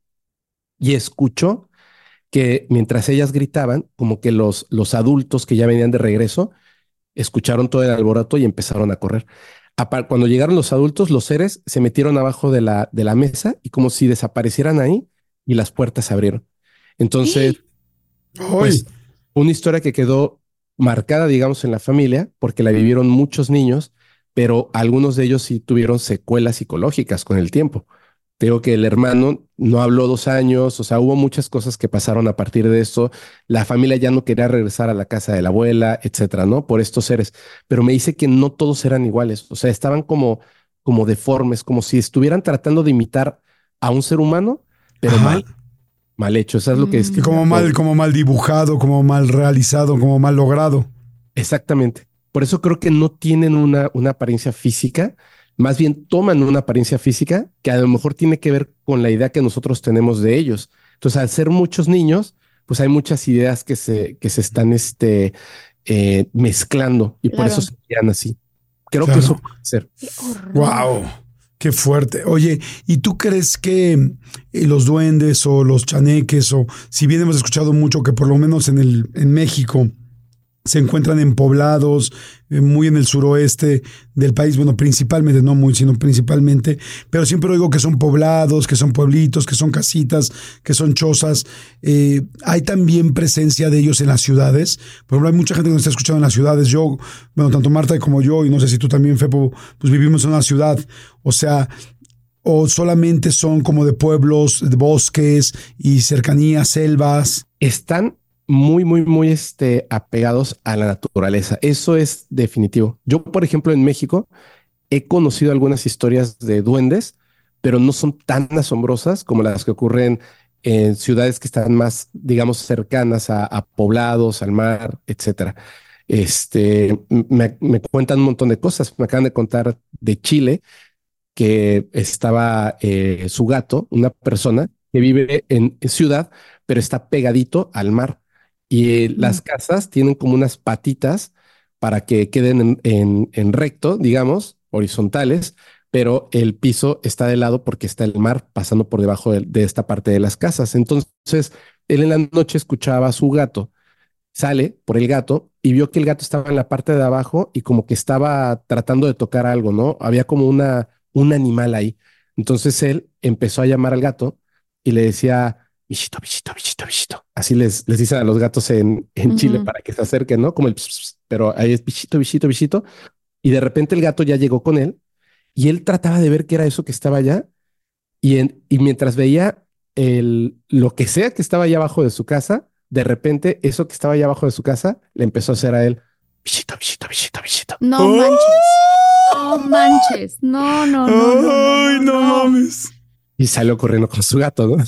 y escuchó que mientras ellas gritaban, como que los, los adultos que ya venían de regreso, escucharon todo el alboroto y empezaron a correr. Apar- Cuando llegaron los adultos, los seres se metieron abajo de la, de la mesa y como si desaparecieran ahí y las puertas se abrieron. Entonces, pues, Ay, una historia que quedó marcada, digamos, en la familia, porque la vivieron muchos niños, pero algunos de ellos sí tuvieron secuelas psicológicas con el tiempo. Te digo que el hermano no habló dos años, o sea, hubo muchas cosas que pasaron a partir de esto. La familia ya no quería regresar a la casa de la abuela, etcétera, ¿no? Por estos seres. Pero me dice que no todos eran iguales, o sea, estaban como, como deformes, como si estuvieran tratando de imitar a un ser humano, pero Ajá. mal, mal hecho. Eso es lo que es. que como mal, como mal dibujado, como mal realizado, como mal logrado. Exactamente. Por eso creo que no tienen una, una apariencia física, más bien toman una apariencia física que a lo mejor tiene que ver con la idea que nosotros tenemos de ellos. Entonces, al ser muchos niños, pues hay muchas ideas que se, que se están este, eh, mezclando y por Claro. eso se quedan así. Creo Claro. que eso puede ser. Qué horror. Wow, qué fuerte. Oye, ¿y tú crees que eh, los duendes o los chaneques, o si bien hemos escuchado mucho que por lo menos en el en México se encuentran en poblados, eh, muy en el suroeste del país, bueno, principalmente, no muy, sino principalmente, pero siempre oigo que son poblados, que son pueblitos, que son casitas, que son chozas. Eh, hay también presencia de ellos en las ciudades. Por ejemplo, hay mucha gente que nos está escuchando en las ciudades. Yo, bueno, tanto Marta como yo, y no sé si tú también, Fepo, pues vivimos en una ciudad. O sea, o solamente son como de pueblos, de bosques y cercanías, selvas. Están muy, muy, muy este, apegados a la naturaleza. Eso es definitivo. Yo, por ejemplo, en México he conocido algunas historias de duendes, pero no son tan asombrosas como las que ocurren en ciudades que están más, digamos, cercanas a, a poblados, al mar, etcétera. Este, me, me cuentan un montón de cosas. Me acaban de contar de Chile que estaba eh, su gato, una persona que vive en, en ciudad, pero está pegadito al mar. Y eh, las casas tienen como unas patitas para que queden en, en, en recto, digamos, horizontales, pero el piso está de lado porque está el mar pasando por debajo de, de esta parte de las casas. Entonces, él en la noche escuchaba a su gato, sale por el gato y vio que el gato estaba en la parte de abajo y como que estaba tratando de tocar algo, ¿no? Había como una, un animal ahí. Entonces él empezó a llamar al gato y le decía, bichito, bichito, bichito, bichito. Así les, les dicen a los gatos en, en Ujú. Chile para que se acerquen, ¿no? Como el, pss, pss, pero ahí es bichito, bichito, bichito. Y de repente el gato ya llegó con él y él trataba de ver qué era eso que estaba allá. Y, en, y mientras veía el, lo que sea que estaba allá abajo de su casa, de repente eso que estaba allá abajo de su casa le empezó a hacer a él, bichito, bichito, bichito, bichito. No manches. No manches. No, no, no, no, no, Ay, no mames. Y salió corriendo con su gato, ¿no?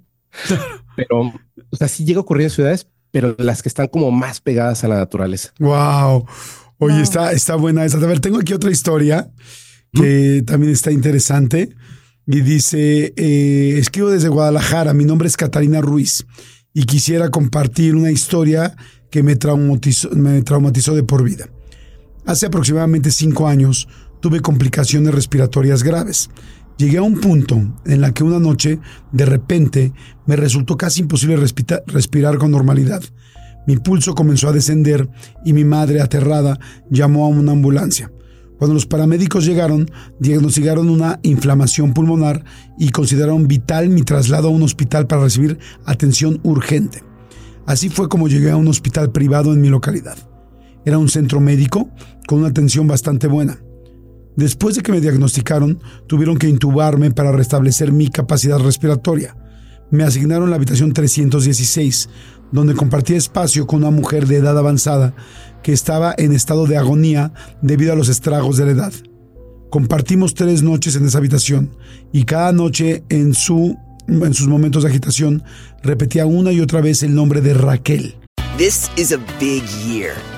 Pero, o sea, sí llegó corriendo a ciudades, pero las que están como más pegadas a la naturaleza. Wow. Oye, Wow. está, está buena esa. A ver, tengo aquí otra historia que también está interesante. Y dice, eh, escribo desde Guadalajara, mi nombre es Catarina Ruiz y quisiera compartir una historia que me traumatizó, me traumatizó de por vida. Hace aproximadamente cinco años tuve complicaciones respiratorias graves. Llegué a un punto en la que una noche, de repente, me resultó casi imposible respita- respirar con normalidad. Mi pulso comenzó a descender y mi madre, aterrada, llamó a una ambulancia. Cuando los paramédicos llegaron, diagnosticaron una inflamación pulmonar y consideraron vital mi traslado a un hospital para recibir atención urgente. Así fue como llegué a un hospital privado en mi localidad. Era un centro médico con una atención bastante buena. Después de que me diagnosticaron, tuvieron que intubarme para restablecer mi capacidad respiratoria. Me asignaron la habitación trescientos dieciséis, donde compartía espacio con una mujer de edad avanzada que estaba en estado de agonía debido a los estragos de la edad. Compartimos tres noches en esa habitación y cada noche en, su, en sus momentos de agitación repetía una y otra vez el nombre de Raquel. This is a big year.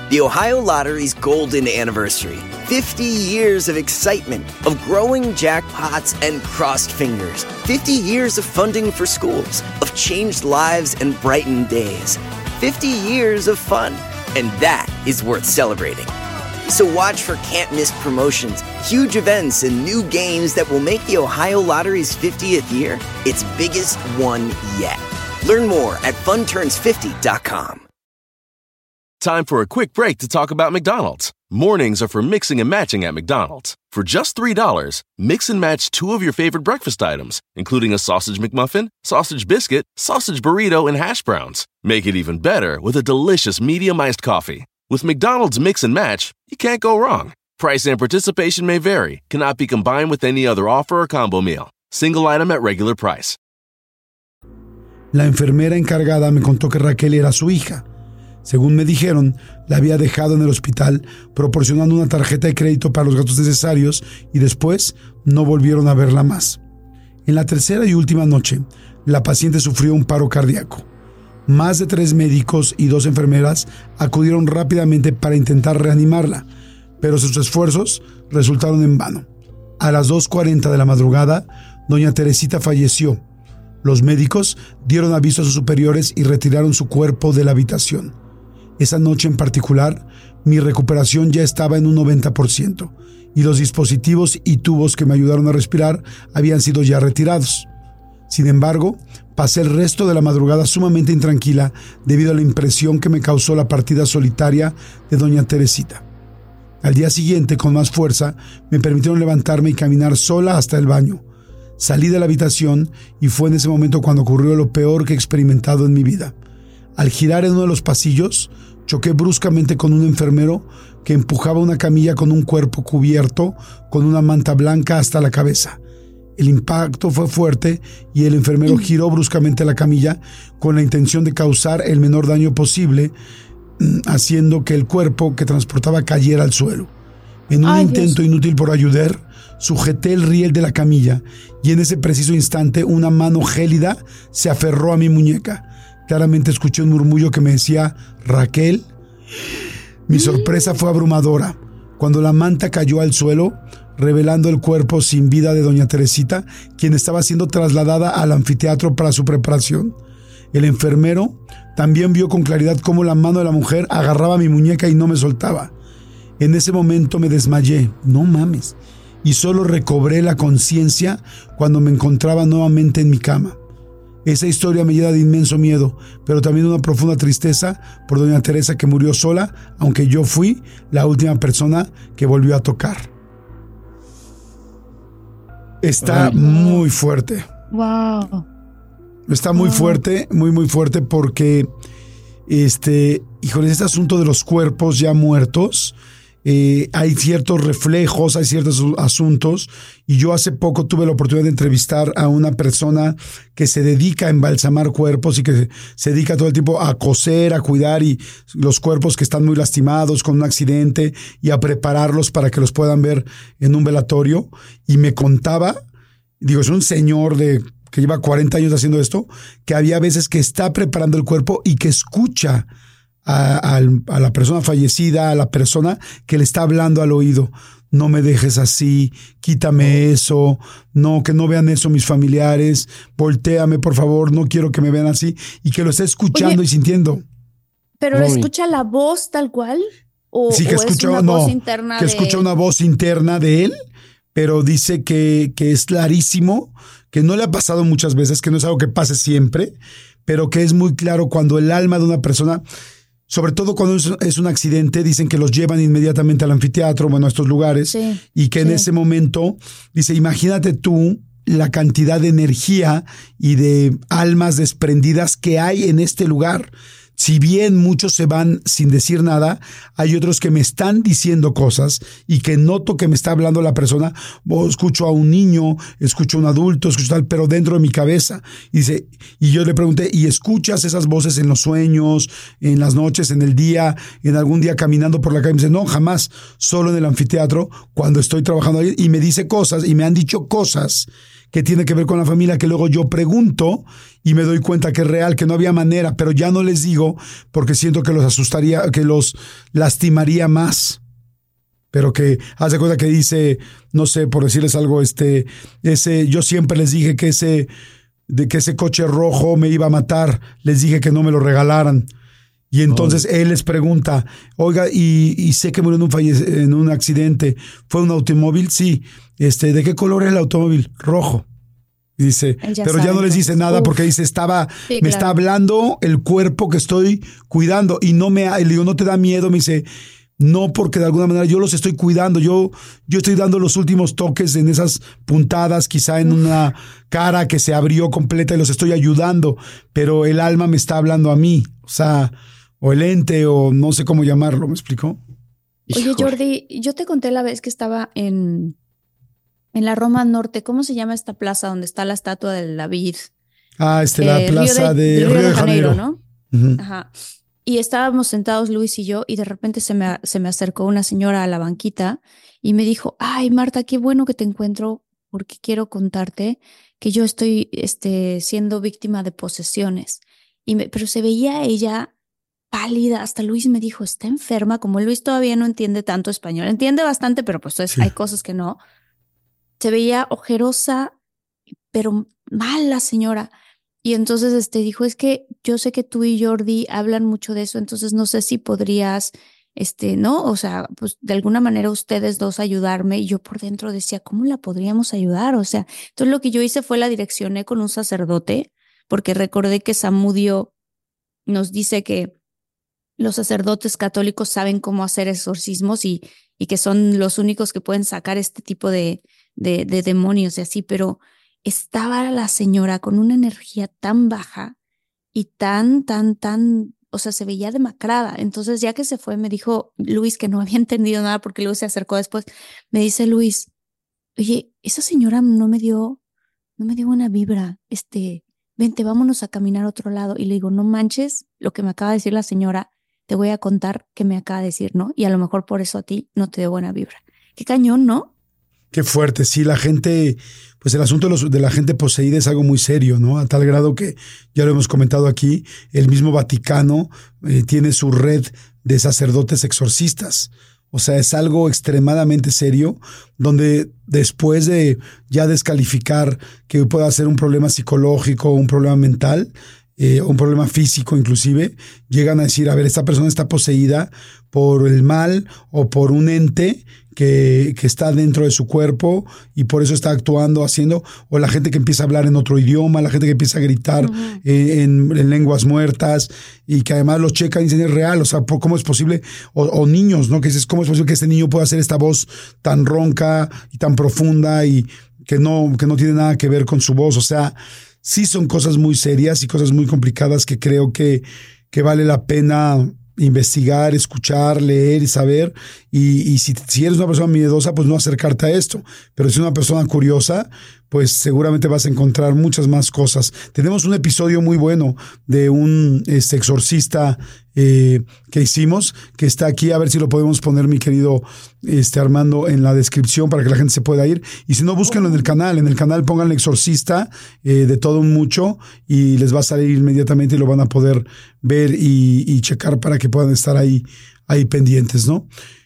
The Ohio Lottery's golden anniversary. fifty years of excitement, of growing jackpots and crossed fingers. fifty years of funding for schools, of changed lives and brightened days. fifty years of fun. And that is worth celebrating. So watch for can't-miss promotions, huge events, and new games that will make the Ohio Lottery's fiftieth year its biggest one yet. Learn more at fun turns fifty dot com. Time for a quick break to talk about McDonald's. Mornings are for mixing and matching at McDonald's. For just three dollars, mix and match two of your favorite breakfast items, including a sausage McMuffin, sausage biscuit, sausage burrito, and hash browns. Make it even better with a delicious medium iced coffee. With McDonald's Mix and Match, you can't go wrong. Price and participation may vary. Cannot be combined with any other offer or combo meal. Single item at regular price. La enfermera encargada me contó que Raquel era su hija. Según me dijeron, la había dejado en el hospital proporcionando una tarjeta de crédito para los gastos necesarios y después no volvieron a verla más. En la tercera y última noche, la paciente sufrió un paro cardíaco. Más de tres médicos y dos enfermeras acudieron rápidamente para intentar reanimarla, pero sus esfuerzos resultaron en vano. A las dos cuarenta de la madrugada, doña Teresita falleció. Los médicos dieron aviso a sus superiores y retiraron su cuerpo de la habitación. Esa noche en particular, mi recuperación ya estaba en un noventa por ciento y los dispositivos y tubos que me ayudaron a respirar habían sido ya retirados. Sin embargo, pasé el resto de la madrugada sumamente intranquila debido a la impresión que me causó la partida solitaria de doña Teresita. Al día siguiente, con más fuerza, me permitieron levantarme y caminar sola hasta el baño. Salí de la habitación y fue en ese momento cuando ocurrió lo peor que he experimentado en mi vida. Al girar en uno de los pasillos, choqué bruscamente con un enfermero que empujaba una camilla con un cuerpo cubierto con una manta blanca hasta la cabeza. El impacto fue fuerte y el enfermero giró bruscamente la camilla con la intención de causar el menor daño posible, haciendo que el cuerpo que transportaba cayera al suelo. En un Ay, intento Dios. inútil por ayudar, sujeté el riel de la camilla y en ese preciso instante una mano gélida se aferró a mi muñeca. Claramente escuché un murmullo que me decía, Raquel. Mi sorpresa fue abrumadora. Cuando la manta cayó al suelo, revelando el cuerpo sin vida de doña Teresita, quien estaba siendo trasladada al anfiteatro para su preparación. El enfermero también vio con claridad cómo la mano de la mujer agarraba mi muñeca y no me soltaba. En ese momento me desmayé, no mames, y solo recobré la conciencia cuando me encontraba nuevamente en mi cama. Esa historia me llena de inmenso miedo, pero también una profunda tristeza por doña Teresa que murió sola, aunque yo fui la última persona que volvió a tocar. Está Ay, muy fuerte. Wow. Está muy wow. fuerte, muy, muy fuerte porque, este, híjole, este asunto de los cuerpos ya muertos, eh, hay ciertos reflejos, hay ciertos asuntos, y yo hace poco tuve la oportunidad de entrevistar a una persona que se dedica a embalsamar cuerpos y que se dedica todo el tiempo a coser, a cuidar y los cuerpos que están muy lastimados con un accidente y a prepararlos para que los puedan ver en un velatorio, y me contaba, digo, es un señor de que lleva cuarenta años haciendo esto, que había veces que está preparando el cuerpo y que escucha A, a, a la persona fallecida, a la persona que le está hablando al oído. No me dejes así, quítame eso, no, que no vean eso mis familiares, voltéame por favor, no quiero que me vean así, y que lo esté escuchando Oye, y sintiendo. ¿Pero Uy. escucha la voz tal cual? ¿O, sí, que o escucha, es una no, voz interna que de... escucha una voz interna de él, pero dice que, que es clarísimo, que no le ha pasado muchas veces, que no es algo que pase siempre, pero que es muy claro cuando el alma de una persona... Sobre todo cuando es un accidente, dicen que los llevan inmediatamente al anfiteatro, bueno, a estos lugares, sí, y que sí. en ese momento, dice, imagínate tú la cantidad de energía y de almas desprendidas que hay en este lugar. Si bien muchos se van sin decir nada, hay otros que me están diciendo cosas y que noto que me está hablando la persona. Oh, escucho a un niño, escucho a un adulto, escucho tal, pero dentro de mi cabeza. Y dice, y yo le pregunté, ¿y escuchas esas voces en los sueños, en las noches, en el día, en algún día caminando por la calle? Y me dice, no, jamás, solo en el anfiteatro, cuando estoy trabajando ahí. Y me dice cosas, y me han dicho cosas que tiene que ver con la familia, que luego yo pregunto y me doy cuenta que es real, que no había manera, pero ya no les digo porque siento que los asustaría, que los lastimaría más. Pero que haz de cuenta que dice, no sé, por decirles algo, este, ese, yo siempre les dije que ese, de que ese coche rojo me iba a matar, les dije que no me lo regalaran. Y entonces oh. él les pregunta, oiga, y, y sé que murió en un, falle- en un accidente, ¿fue un automóvil? Sí. Este, ¿de qué color es el automóvil? Rojo. Y dice, ya pero ya no les dice nada. Uf. Porque dice, estaba, sí, me claro. está hablando el cuerpo que estoy cuidando y no me, le digo, no te da miedo, me dice, no, porque de alguna manera yo los estoy cuidando, yo, yo estoy dando los últimos toques en esas puntadas, quizá en Uf. una cara que se abrió completa y los estoy ayudando, pero el alma me está hablando a mí, o sea, o el ente, o no sé cómo llamarlo, ¿me explicó? Oye, Jordi, yo te conté la vez que estaba en, en la Roma Norte, ¿cómo se llama esta plaza donde está la estatua de David? Ah, este, la eh, plaza de, de Río, Río de Janeiro, Janeiro ¿no? Uh-huh. Ajá. Y estábamos sentados Luis y yo y de repente se me, se me acercó una señora a la banquita y me dijo, ay Marta, qué bueno que te encuentro porque quiero contarte que yo estoy este, siendo víctima de posesiones. Y me, pero se veía ella pálida, hasta Luis me dijo, está enferma, como Luis todavía no entiende tanto español, entiende bastante, pero pues sí. hay cosas que no. Se veía ojerosa, pero mal la señora. Y entonces este dijo, es que yo sé que tú y Jordi hablan mucho de eso, entonces no sé si podrías, este, ¿no? O sea, pues de alguna manera ustedes dos ayudarme. Y yo por dentro decía, ¿cómo la podríamos ayudar? O sea, entonces lo que yo hice fue la direccioné con un sacerdote, porque recordé que Samudio nos dice que los sacerdotes católicos saben cómo hacer exorcismos y, y que son los únicos que pueden sacar este tipo de, de, de demonios y así, pero estaba la señora con una energía tan baja y tan, tan, tan, o sea, se veía demacrada. Entonces, ya que se fue, me dijo Luis, que no había entendido nada porque luego se acercó después, me dice Luis, oye, esa señora no me dio, no me dio buena vibra, este, vente, vámonos a caminar a otro lado. Y le digo, no manches lo que me acaba de decir la señora, te voy a contar qué me acaba de decir, ¿no? Y a lo mejor por eso a ti no te dio buena vibra. Qué cañón, ¿no? Qué fuerte, sí, la gente, pues el asunto de, los, de la gente poseída es algo muy serio, ¿no? A tal grado que, ya lo hemos comentado aquí, el mismo Vaticano eh, tiene su red de sacerdotes exorcistas. O sea, es algo extremadamente serio, donde después de ya descalificar que pueda ser un problema psicológico, un problema mental, eh, un problema físico inclusive, llegan a decir, a ver, esta persona está poseída por el mal o por un ente que, que está dentro de su cuerpo y por eso está actuando, haciendo, o la gente que empieza a hablar en otro idioma, la gente que empieza a gritar uh-huh. eh, en, en lenguas muertas y que además lo checan y dicen es real, o sea, ¿cómo es posible? O, o niños, ¿no? Que dices, ¿cómo es posible que este niño pueda hacer esta voz tan ronca y tan profunda y que no, que no tiene nada que ver con su voz? O sea, sí son cosas muy serias y cosas muy complicadas que creo que, que vale la pena investigar, escuchar, leer y saber. Y, y si, si eres una persona miedosa, pues no acercarte a esto. Pero si eres una persona curiosa, pues seguramente vas a encontrar muchas más cosas. Tenemos un episodio muy bueno de un este, exorcista eh, que hicimos, que está aquí, a ver si lo podemos poner, mi querido este, Armando, en la descripción para que la gente se pueda ir. Y si no, búsquenlo en el canal. En el canal pongan exorcista eh, de todo un mucho y les va a salir inmediatamente y lo van a poder ver y, y checar para que puedan estar ahí, ahí pendientes, ¿no?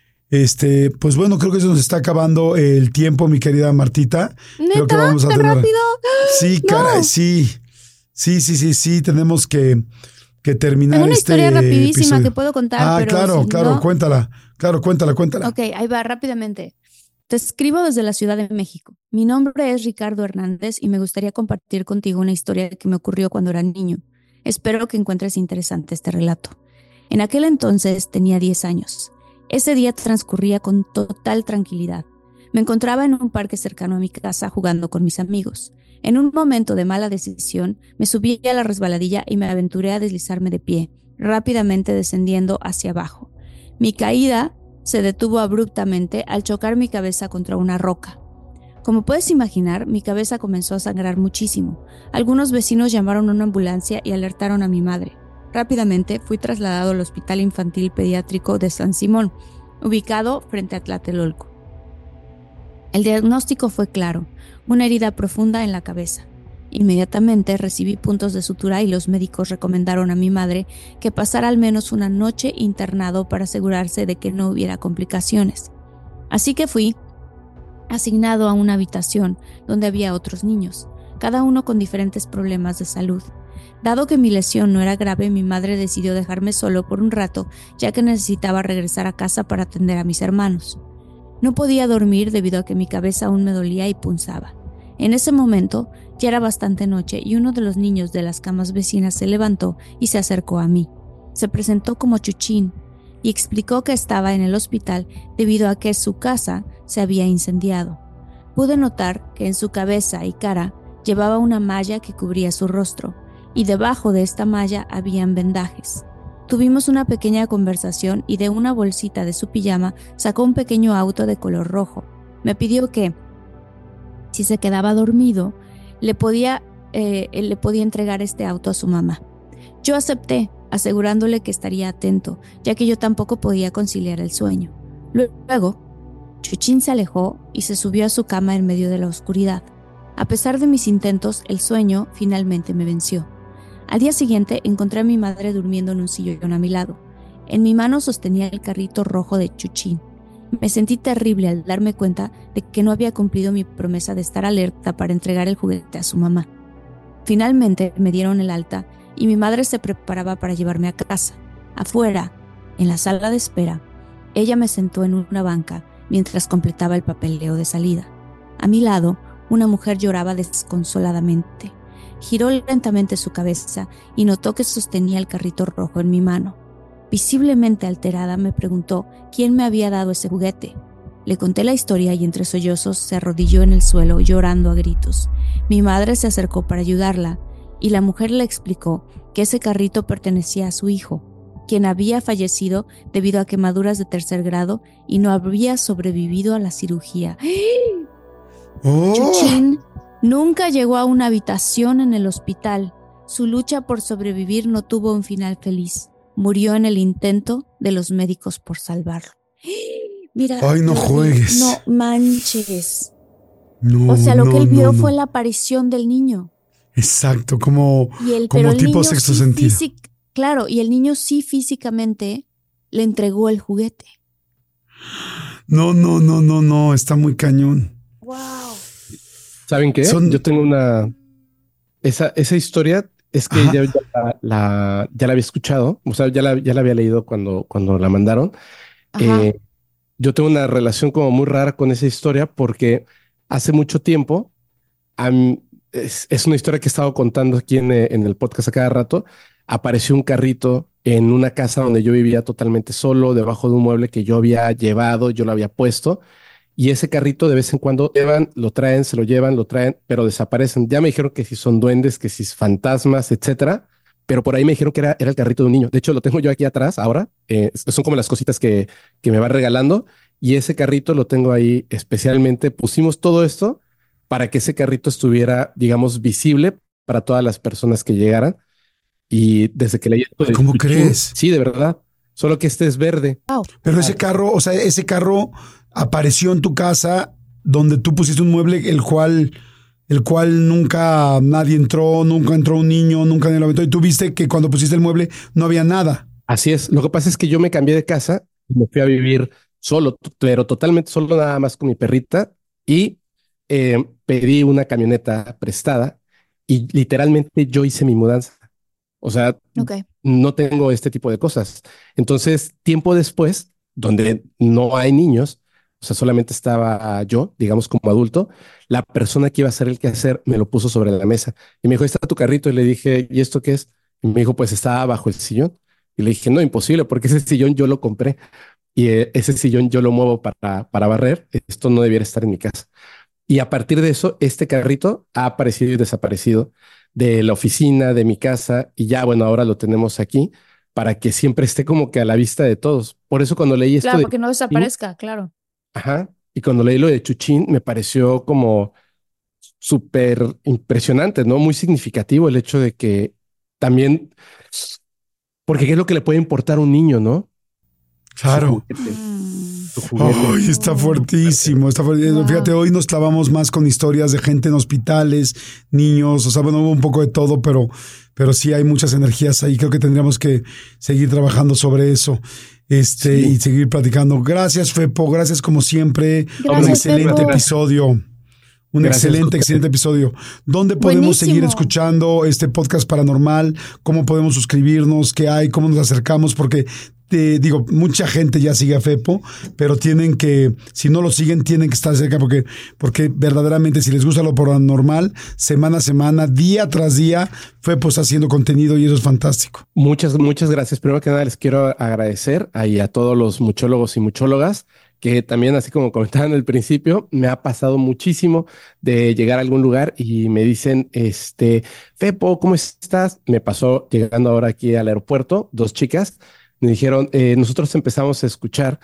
Este, pues bueno, creo que se nos está acabando el tiempo, mi querida Martita. ¿Neta? Creo que vamos a ¿Tan tener... rápido? Sí, no. Caray, sí. Sí, sí, sí, sí, tenemos que, que terminar Tengo una este historia rapidísima episodio. que puedo contar. Ah, pero claro, si claro, no... cuéntala. Claro, cuéntala, cuéntala. Ok, ahí va, rápidamente. Te escribo desde la Ciudad de México. Mi nombre es Ricardo Hernández y me gustaría compartir contigo una historia que me ocurrió cuando era niño. Espero que encuentres interesante este relato. En aquel entonces tenía diez años. Ese día transcurría con total tranquilidad. Me encontraba en un parque cercano a mi casa jugando con mis amigos. En un momento de mala decisión, me subí a la resbaladilla y me aventuré a deslizarme de pie, rápidamente descendiendo hacia abajo. Mi caída se detuvo abruptamente al chocar mi cabeza contra una roca. Como puedes imaginar, mi cabeza comenzó a sangrar muchísimo. Algunos vecinos llamaron a una ambulancia y alertaron a mi madre. Rápidamente fui trasladado al Hospital Infantil Pediátrico de San Simón, ubicado frente a Tlatelolco. El diagnóstico fue claro, una herida profunda en la cabeza. Inmediatamente recibí puntos de sutura y los médicos recomendaron a mi madre que pasara al menos una noche internado para asegurarse de que no hubiera complicaciones. Así que fui asignado a una habitación donde había otros niños, cada uno con diferentes problemas de salud. Dado que mi lesión no era grave, mi madre decidió dejarme solo por un rato, ya que necesitaba regresar a casa para atender a mis hermanos. No podía dormir debido a que mi cabeza aún me dolía y punzaba. En ese momento ya era bastante noche y uno de los niños de las camas vecinas se levantó y se acercó a mí. Se presentó como Chuchín y explicó que estaba en el hospital debido a que su casa se había incendiado. Pude notar que en su cabeza y cara llevaba una malla que cubría su rostro, y debajo de esta malla habían vendajes. Tuvimos una pequeña conversación y de una bolsita de su pijama sacó un pequeño auto de color rojo. Me pidió que, si se quedaba dormido, le podía, eh, le podía entregar este auto a su mamá. Yo acepté, asegurándole que estaría atento, ya que yo tampoco podía conciliar el sueño. Luego, Chuchín se alejó y se subió a su cama en medio de la oscuridad. A pesar de mis intentos, el sueño finalmente me venció. Al día siguiente encontré a mi madre durmiendo en un sillón a mi lado. En mi mano sostenía el carrito rojo de Chuchín. Me sentí terrible al darme cuenta de que no había cumplido mi promesa de estar alerta para entregar el juguete a su mamá. Finalmente me dieron el alta y mi madre se preparaba para llevarme a casa. Afuera, en la sala de espera, ella me sentó en una banca mientras completaba el papeleo de salida. A mi lado, una mujer lloraba desconsoladamente. Giró lentamente su cabeza y notó que sostenía el carrito rojo en mi mano. Visiblemente alterada, me preguntó quién me había dado ese juguete. Le conté la historia y entre sollozos se arrodilló en el suelo llorando a gritos. Mi madre se acercó para ayudarla y la mujer le explicó que ese carrito pertenecía a su hijo, quien había fallecido debido a quemaduras de tercer grado y no había sobrevivido a la cirugía. Oh. Chuchín nunca llegó a una habitación en el hospital. Su lucha por sobrevivir no tuvo un final feliz. Murió en el intento de los médicos por salvarlo. Mira. Ay, no juegues. No manches. No, o sea, lo no, que él vio no, no. fue la aparición del niño. Exacto, como, Y el, como pero el tipo niño sexto sí sentido. físic- claro, y el niño sí físicamente le entregó el juguete. No, no, no, no, no, está muy cañón. Wow. ¿Saben qué? Son- Yo tengo una... Esa, esa historia es que Ajá. ya, ya la, la- ya la había escuchado, o sea, ya la, ya la había leído cuando, cuando la mandaron. Ajá. Eh, yo tengo una relación como muy rara con esa historia porque hace mucho tiempo, am- es, es una historia que he estado contando aquí en, eh, en el podcast a cada rato, apareció un carrito en una casa donde yo vivía totalmente solo, debajo de un mueble que yo había llevado, yo lo había puesto. Y ese carrito de vez en cuando llevan, lo traen, se lo llevan, lo traen, pero desaparecen. Ya me dijeron que si son duendes, que si fantasmas, etcétera. Pero por ahí me dijeron que era, era el carrito de un niño. De hecho, lo tengo yo aquí atrás ahora. Eh, son como las cositas que, que me va regalando. Y ese carrito lo tengo ahí especialmente. Pusimos todo esto para que ese carrito estuviera, digamos, visible para todas las personas que llegaran. Y desde que leí esto de ¿Cómo Chuchín, crees? sí, de verdad. Solo que este es verde. Wow. Pero ese carro, o sea, ese carro apareció en tu casa donde tú pusiste un mueble el cual, el cual nunca nadie entró, nunca entró un niño, nunca nadie lo aventó. Y tú viste que cuando pusiste el mueble no había nada. Así es. Lo que pasa es que yo me cambié de casa y me fui a vivir solo, t- pero totalmente solo, nada más con mi perrita. Y eh, pedí una camioneta prestada y literalmente yo hice mi mudanza. O sea, Ok. no tengo este tipo de cosas. Entonces, tiempo después, donde no hay niños, o sea, solamente estaba yo, digamos, como adulto, la persona que iba a hacer el quehacer me lo puso sobre la mesa y me dijo, "Ahí está tu carrito." Y le dije, "¿Y esto qué es?" Y me dijo, "Pues está bajo el sillón." Y le dije, "No, imposible, porque ese sillón yo lo compré y eh, ese sillón yo lo muevo para, para barrer. Esto no debiera estar en mi casa." Y a partir de eso, este carrito ha aparecido y desaparecido de la oficina, de mi casa, y ya, bueno, ahora lo tenemos aquí para que siempre esté como que a la vista de todos. Por eso cuando leí esto Claro, de porque no Chuchín, desaparezca, claro. ajá, y cuando leí lo de Chuchín, me pareció como súper impresionante, ¿no? Muy significativo el hecho de que también, porque ¿qué es lo que le puede importar a un niño, no? Su Claro. juguete. Mm. tu juguete. Ay, está fuertísimo, está fuertísimo. Wow. Fíjate, hoy nos clavamos más con historias de gente en hospitales, niños, o sea, bueno, hubo un poco de todo, pero, pero sí hay muchas energías ahí. Creo que tendríamos que seguir trabajando sobre eso. Este, Sí. y seguir platicando. Gracias, Fepo, gracias como siempre. Gracias, un excelente Fepo. episodio. Un Gracias, excelente, José. excelente episodio. ¿Dónde podemos Buenísimo. seguir escuchando este podcast paranormal? ¿Cómo podemos suscribirnos? ¿Qué hay? ¿Cómo nos acercamos? Porque te digo, mucha gente ya sigue a Fepo, pero tienen que, si no lo siguen, tienen que estar cerca porque, porque verdaderamente si les gusta lo paranormal, semana a semana, día tras día, Fepo está haciendo contenido y eso es fantástico. Muchas, muchas gracias. Primero que nada, les quiero agradecer ahí a todos los muchólogos y muchólogas, que también, así como comentaban al principio, me ha pasado muchísimo de llegar a algún lugar y me dicen, este, Fepo, ¿cómo estás? Me pasó llegando ahora aquí al aeropuerto, dos chicas, me dijeron, eh, nosotros empezamos a escuchar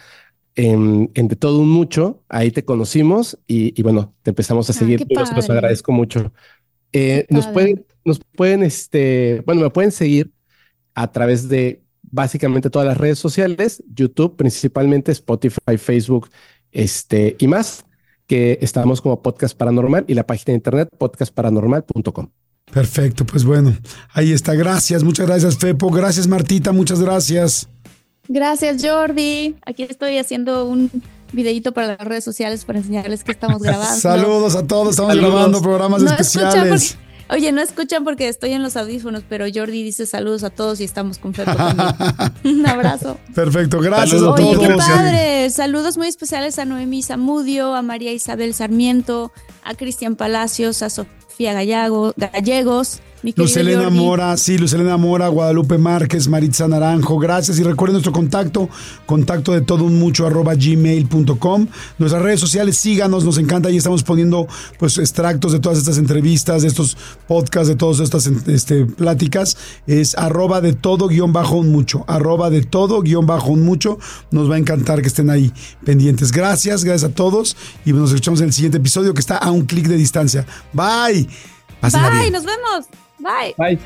en, en De Todo Un Mucho, ahí te conocimos y, y bueno, te empezamos a Ah, seguir. qué Yo se los padre. agradezco mucho. Eh, Qué nos padre. pueden, nos pueden, este, bueno, me pueden seguir a través de básicamente todas las redes sociales, YouTube principalmente, Spotify, Facebook, este, y más, que estamos como Podcast Paranormal y la página de internet podcast paranormal punto com. Perfecto, pues bueno, ahí está. Gracias, muchas gracias, Fepo. Gracias, Martita, muchas gracias. Gracias, Jordi. Aquí estoy haciendo un videíto para las redes sociales para enseñarles que estamos grabando. Saludos a todos, estamos Saludos. grabando programas No especiales. escuchan porque, oye, no escuchan porque estoy en los audífonos, pero Jordi dice saludos a todos y estamos con Fepo también. Un abrazo. Perfecto, gracias Saludos. a Oye, todos. qué padre. Saludos muy especiales a Noemí Zamudio, a María Isabel Sarmiento, a Cristian Palacios, a Sofía Gallago, Gallegos, mi querido Lucelena Jordi. Mora, sí, Lucelena Mora, Guadalupe Márquez, Maritza Naranjo, gracias. Y recuerden nuestro contacto, contacto de todo un mucho arroba gmail punto com. Nuestras redes sociales, síganos, nos encanta. Ahí estamos poniendo pues extractos de todas estas entrevistas, de estos podcasts, de todas estas este, pláticas. Es arroba de todo guión bajo un mucho, arroba de todo guión bajo un mucho. Nos va a encantar que estén ahí pendientes. Gracias, gracias a todos. Y nos escuchamos en el siguiente episodio que está a un clic de distancia. Bye. Pásenla Bye, bien. nos vemos. Bye. Bye.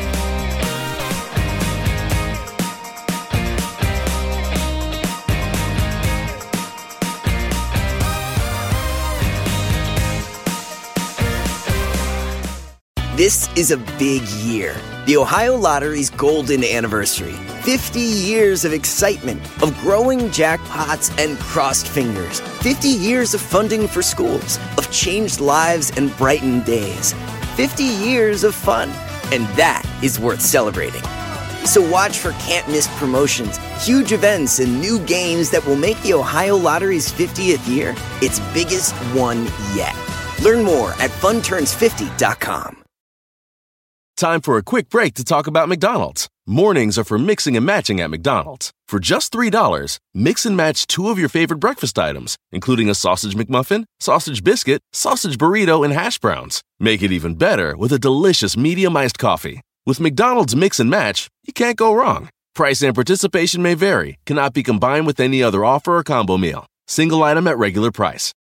This is a big year. The Ohio Lottery's golden anniversary. fifty years of excitement, of growing jackpots and crossed fingers. fifty years of funding for schools, of changed lives and brightened days. fifty years of fun. And that is worth celebrating. So watch for can't-miss promotions, huge events, and new games that will make the Ohio Lottery's fiftieth year its biggest one yet. Learn more at fun turns fifty dot com. Time for a quick break to talk about McDonald's. Mornings are for mixing and matching at McDonald's. For just three dollars, mix and match two of your favorite breakfast items, including a sausage McMuffin, sausage biscuit, sausage burrito, and hash browns. Make it even better with a delicious medium-iced coffee. With McDonald's Mix and Match, you can't go wrong. Price and participation may vary, cannot be combined with any other offer or combo meal. Single item at regular price.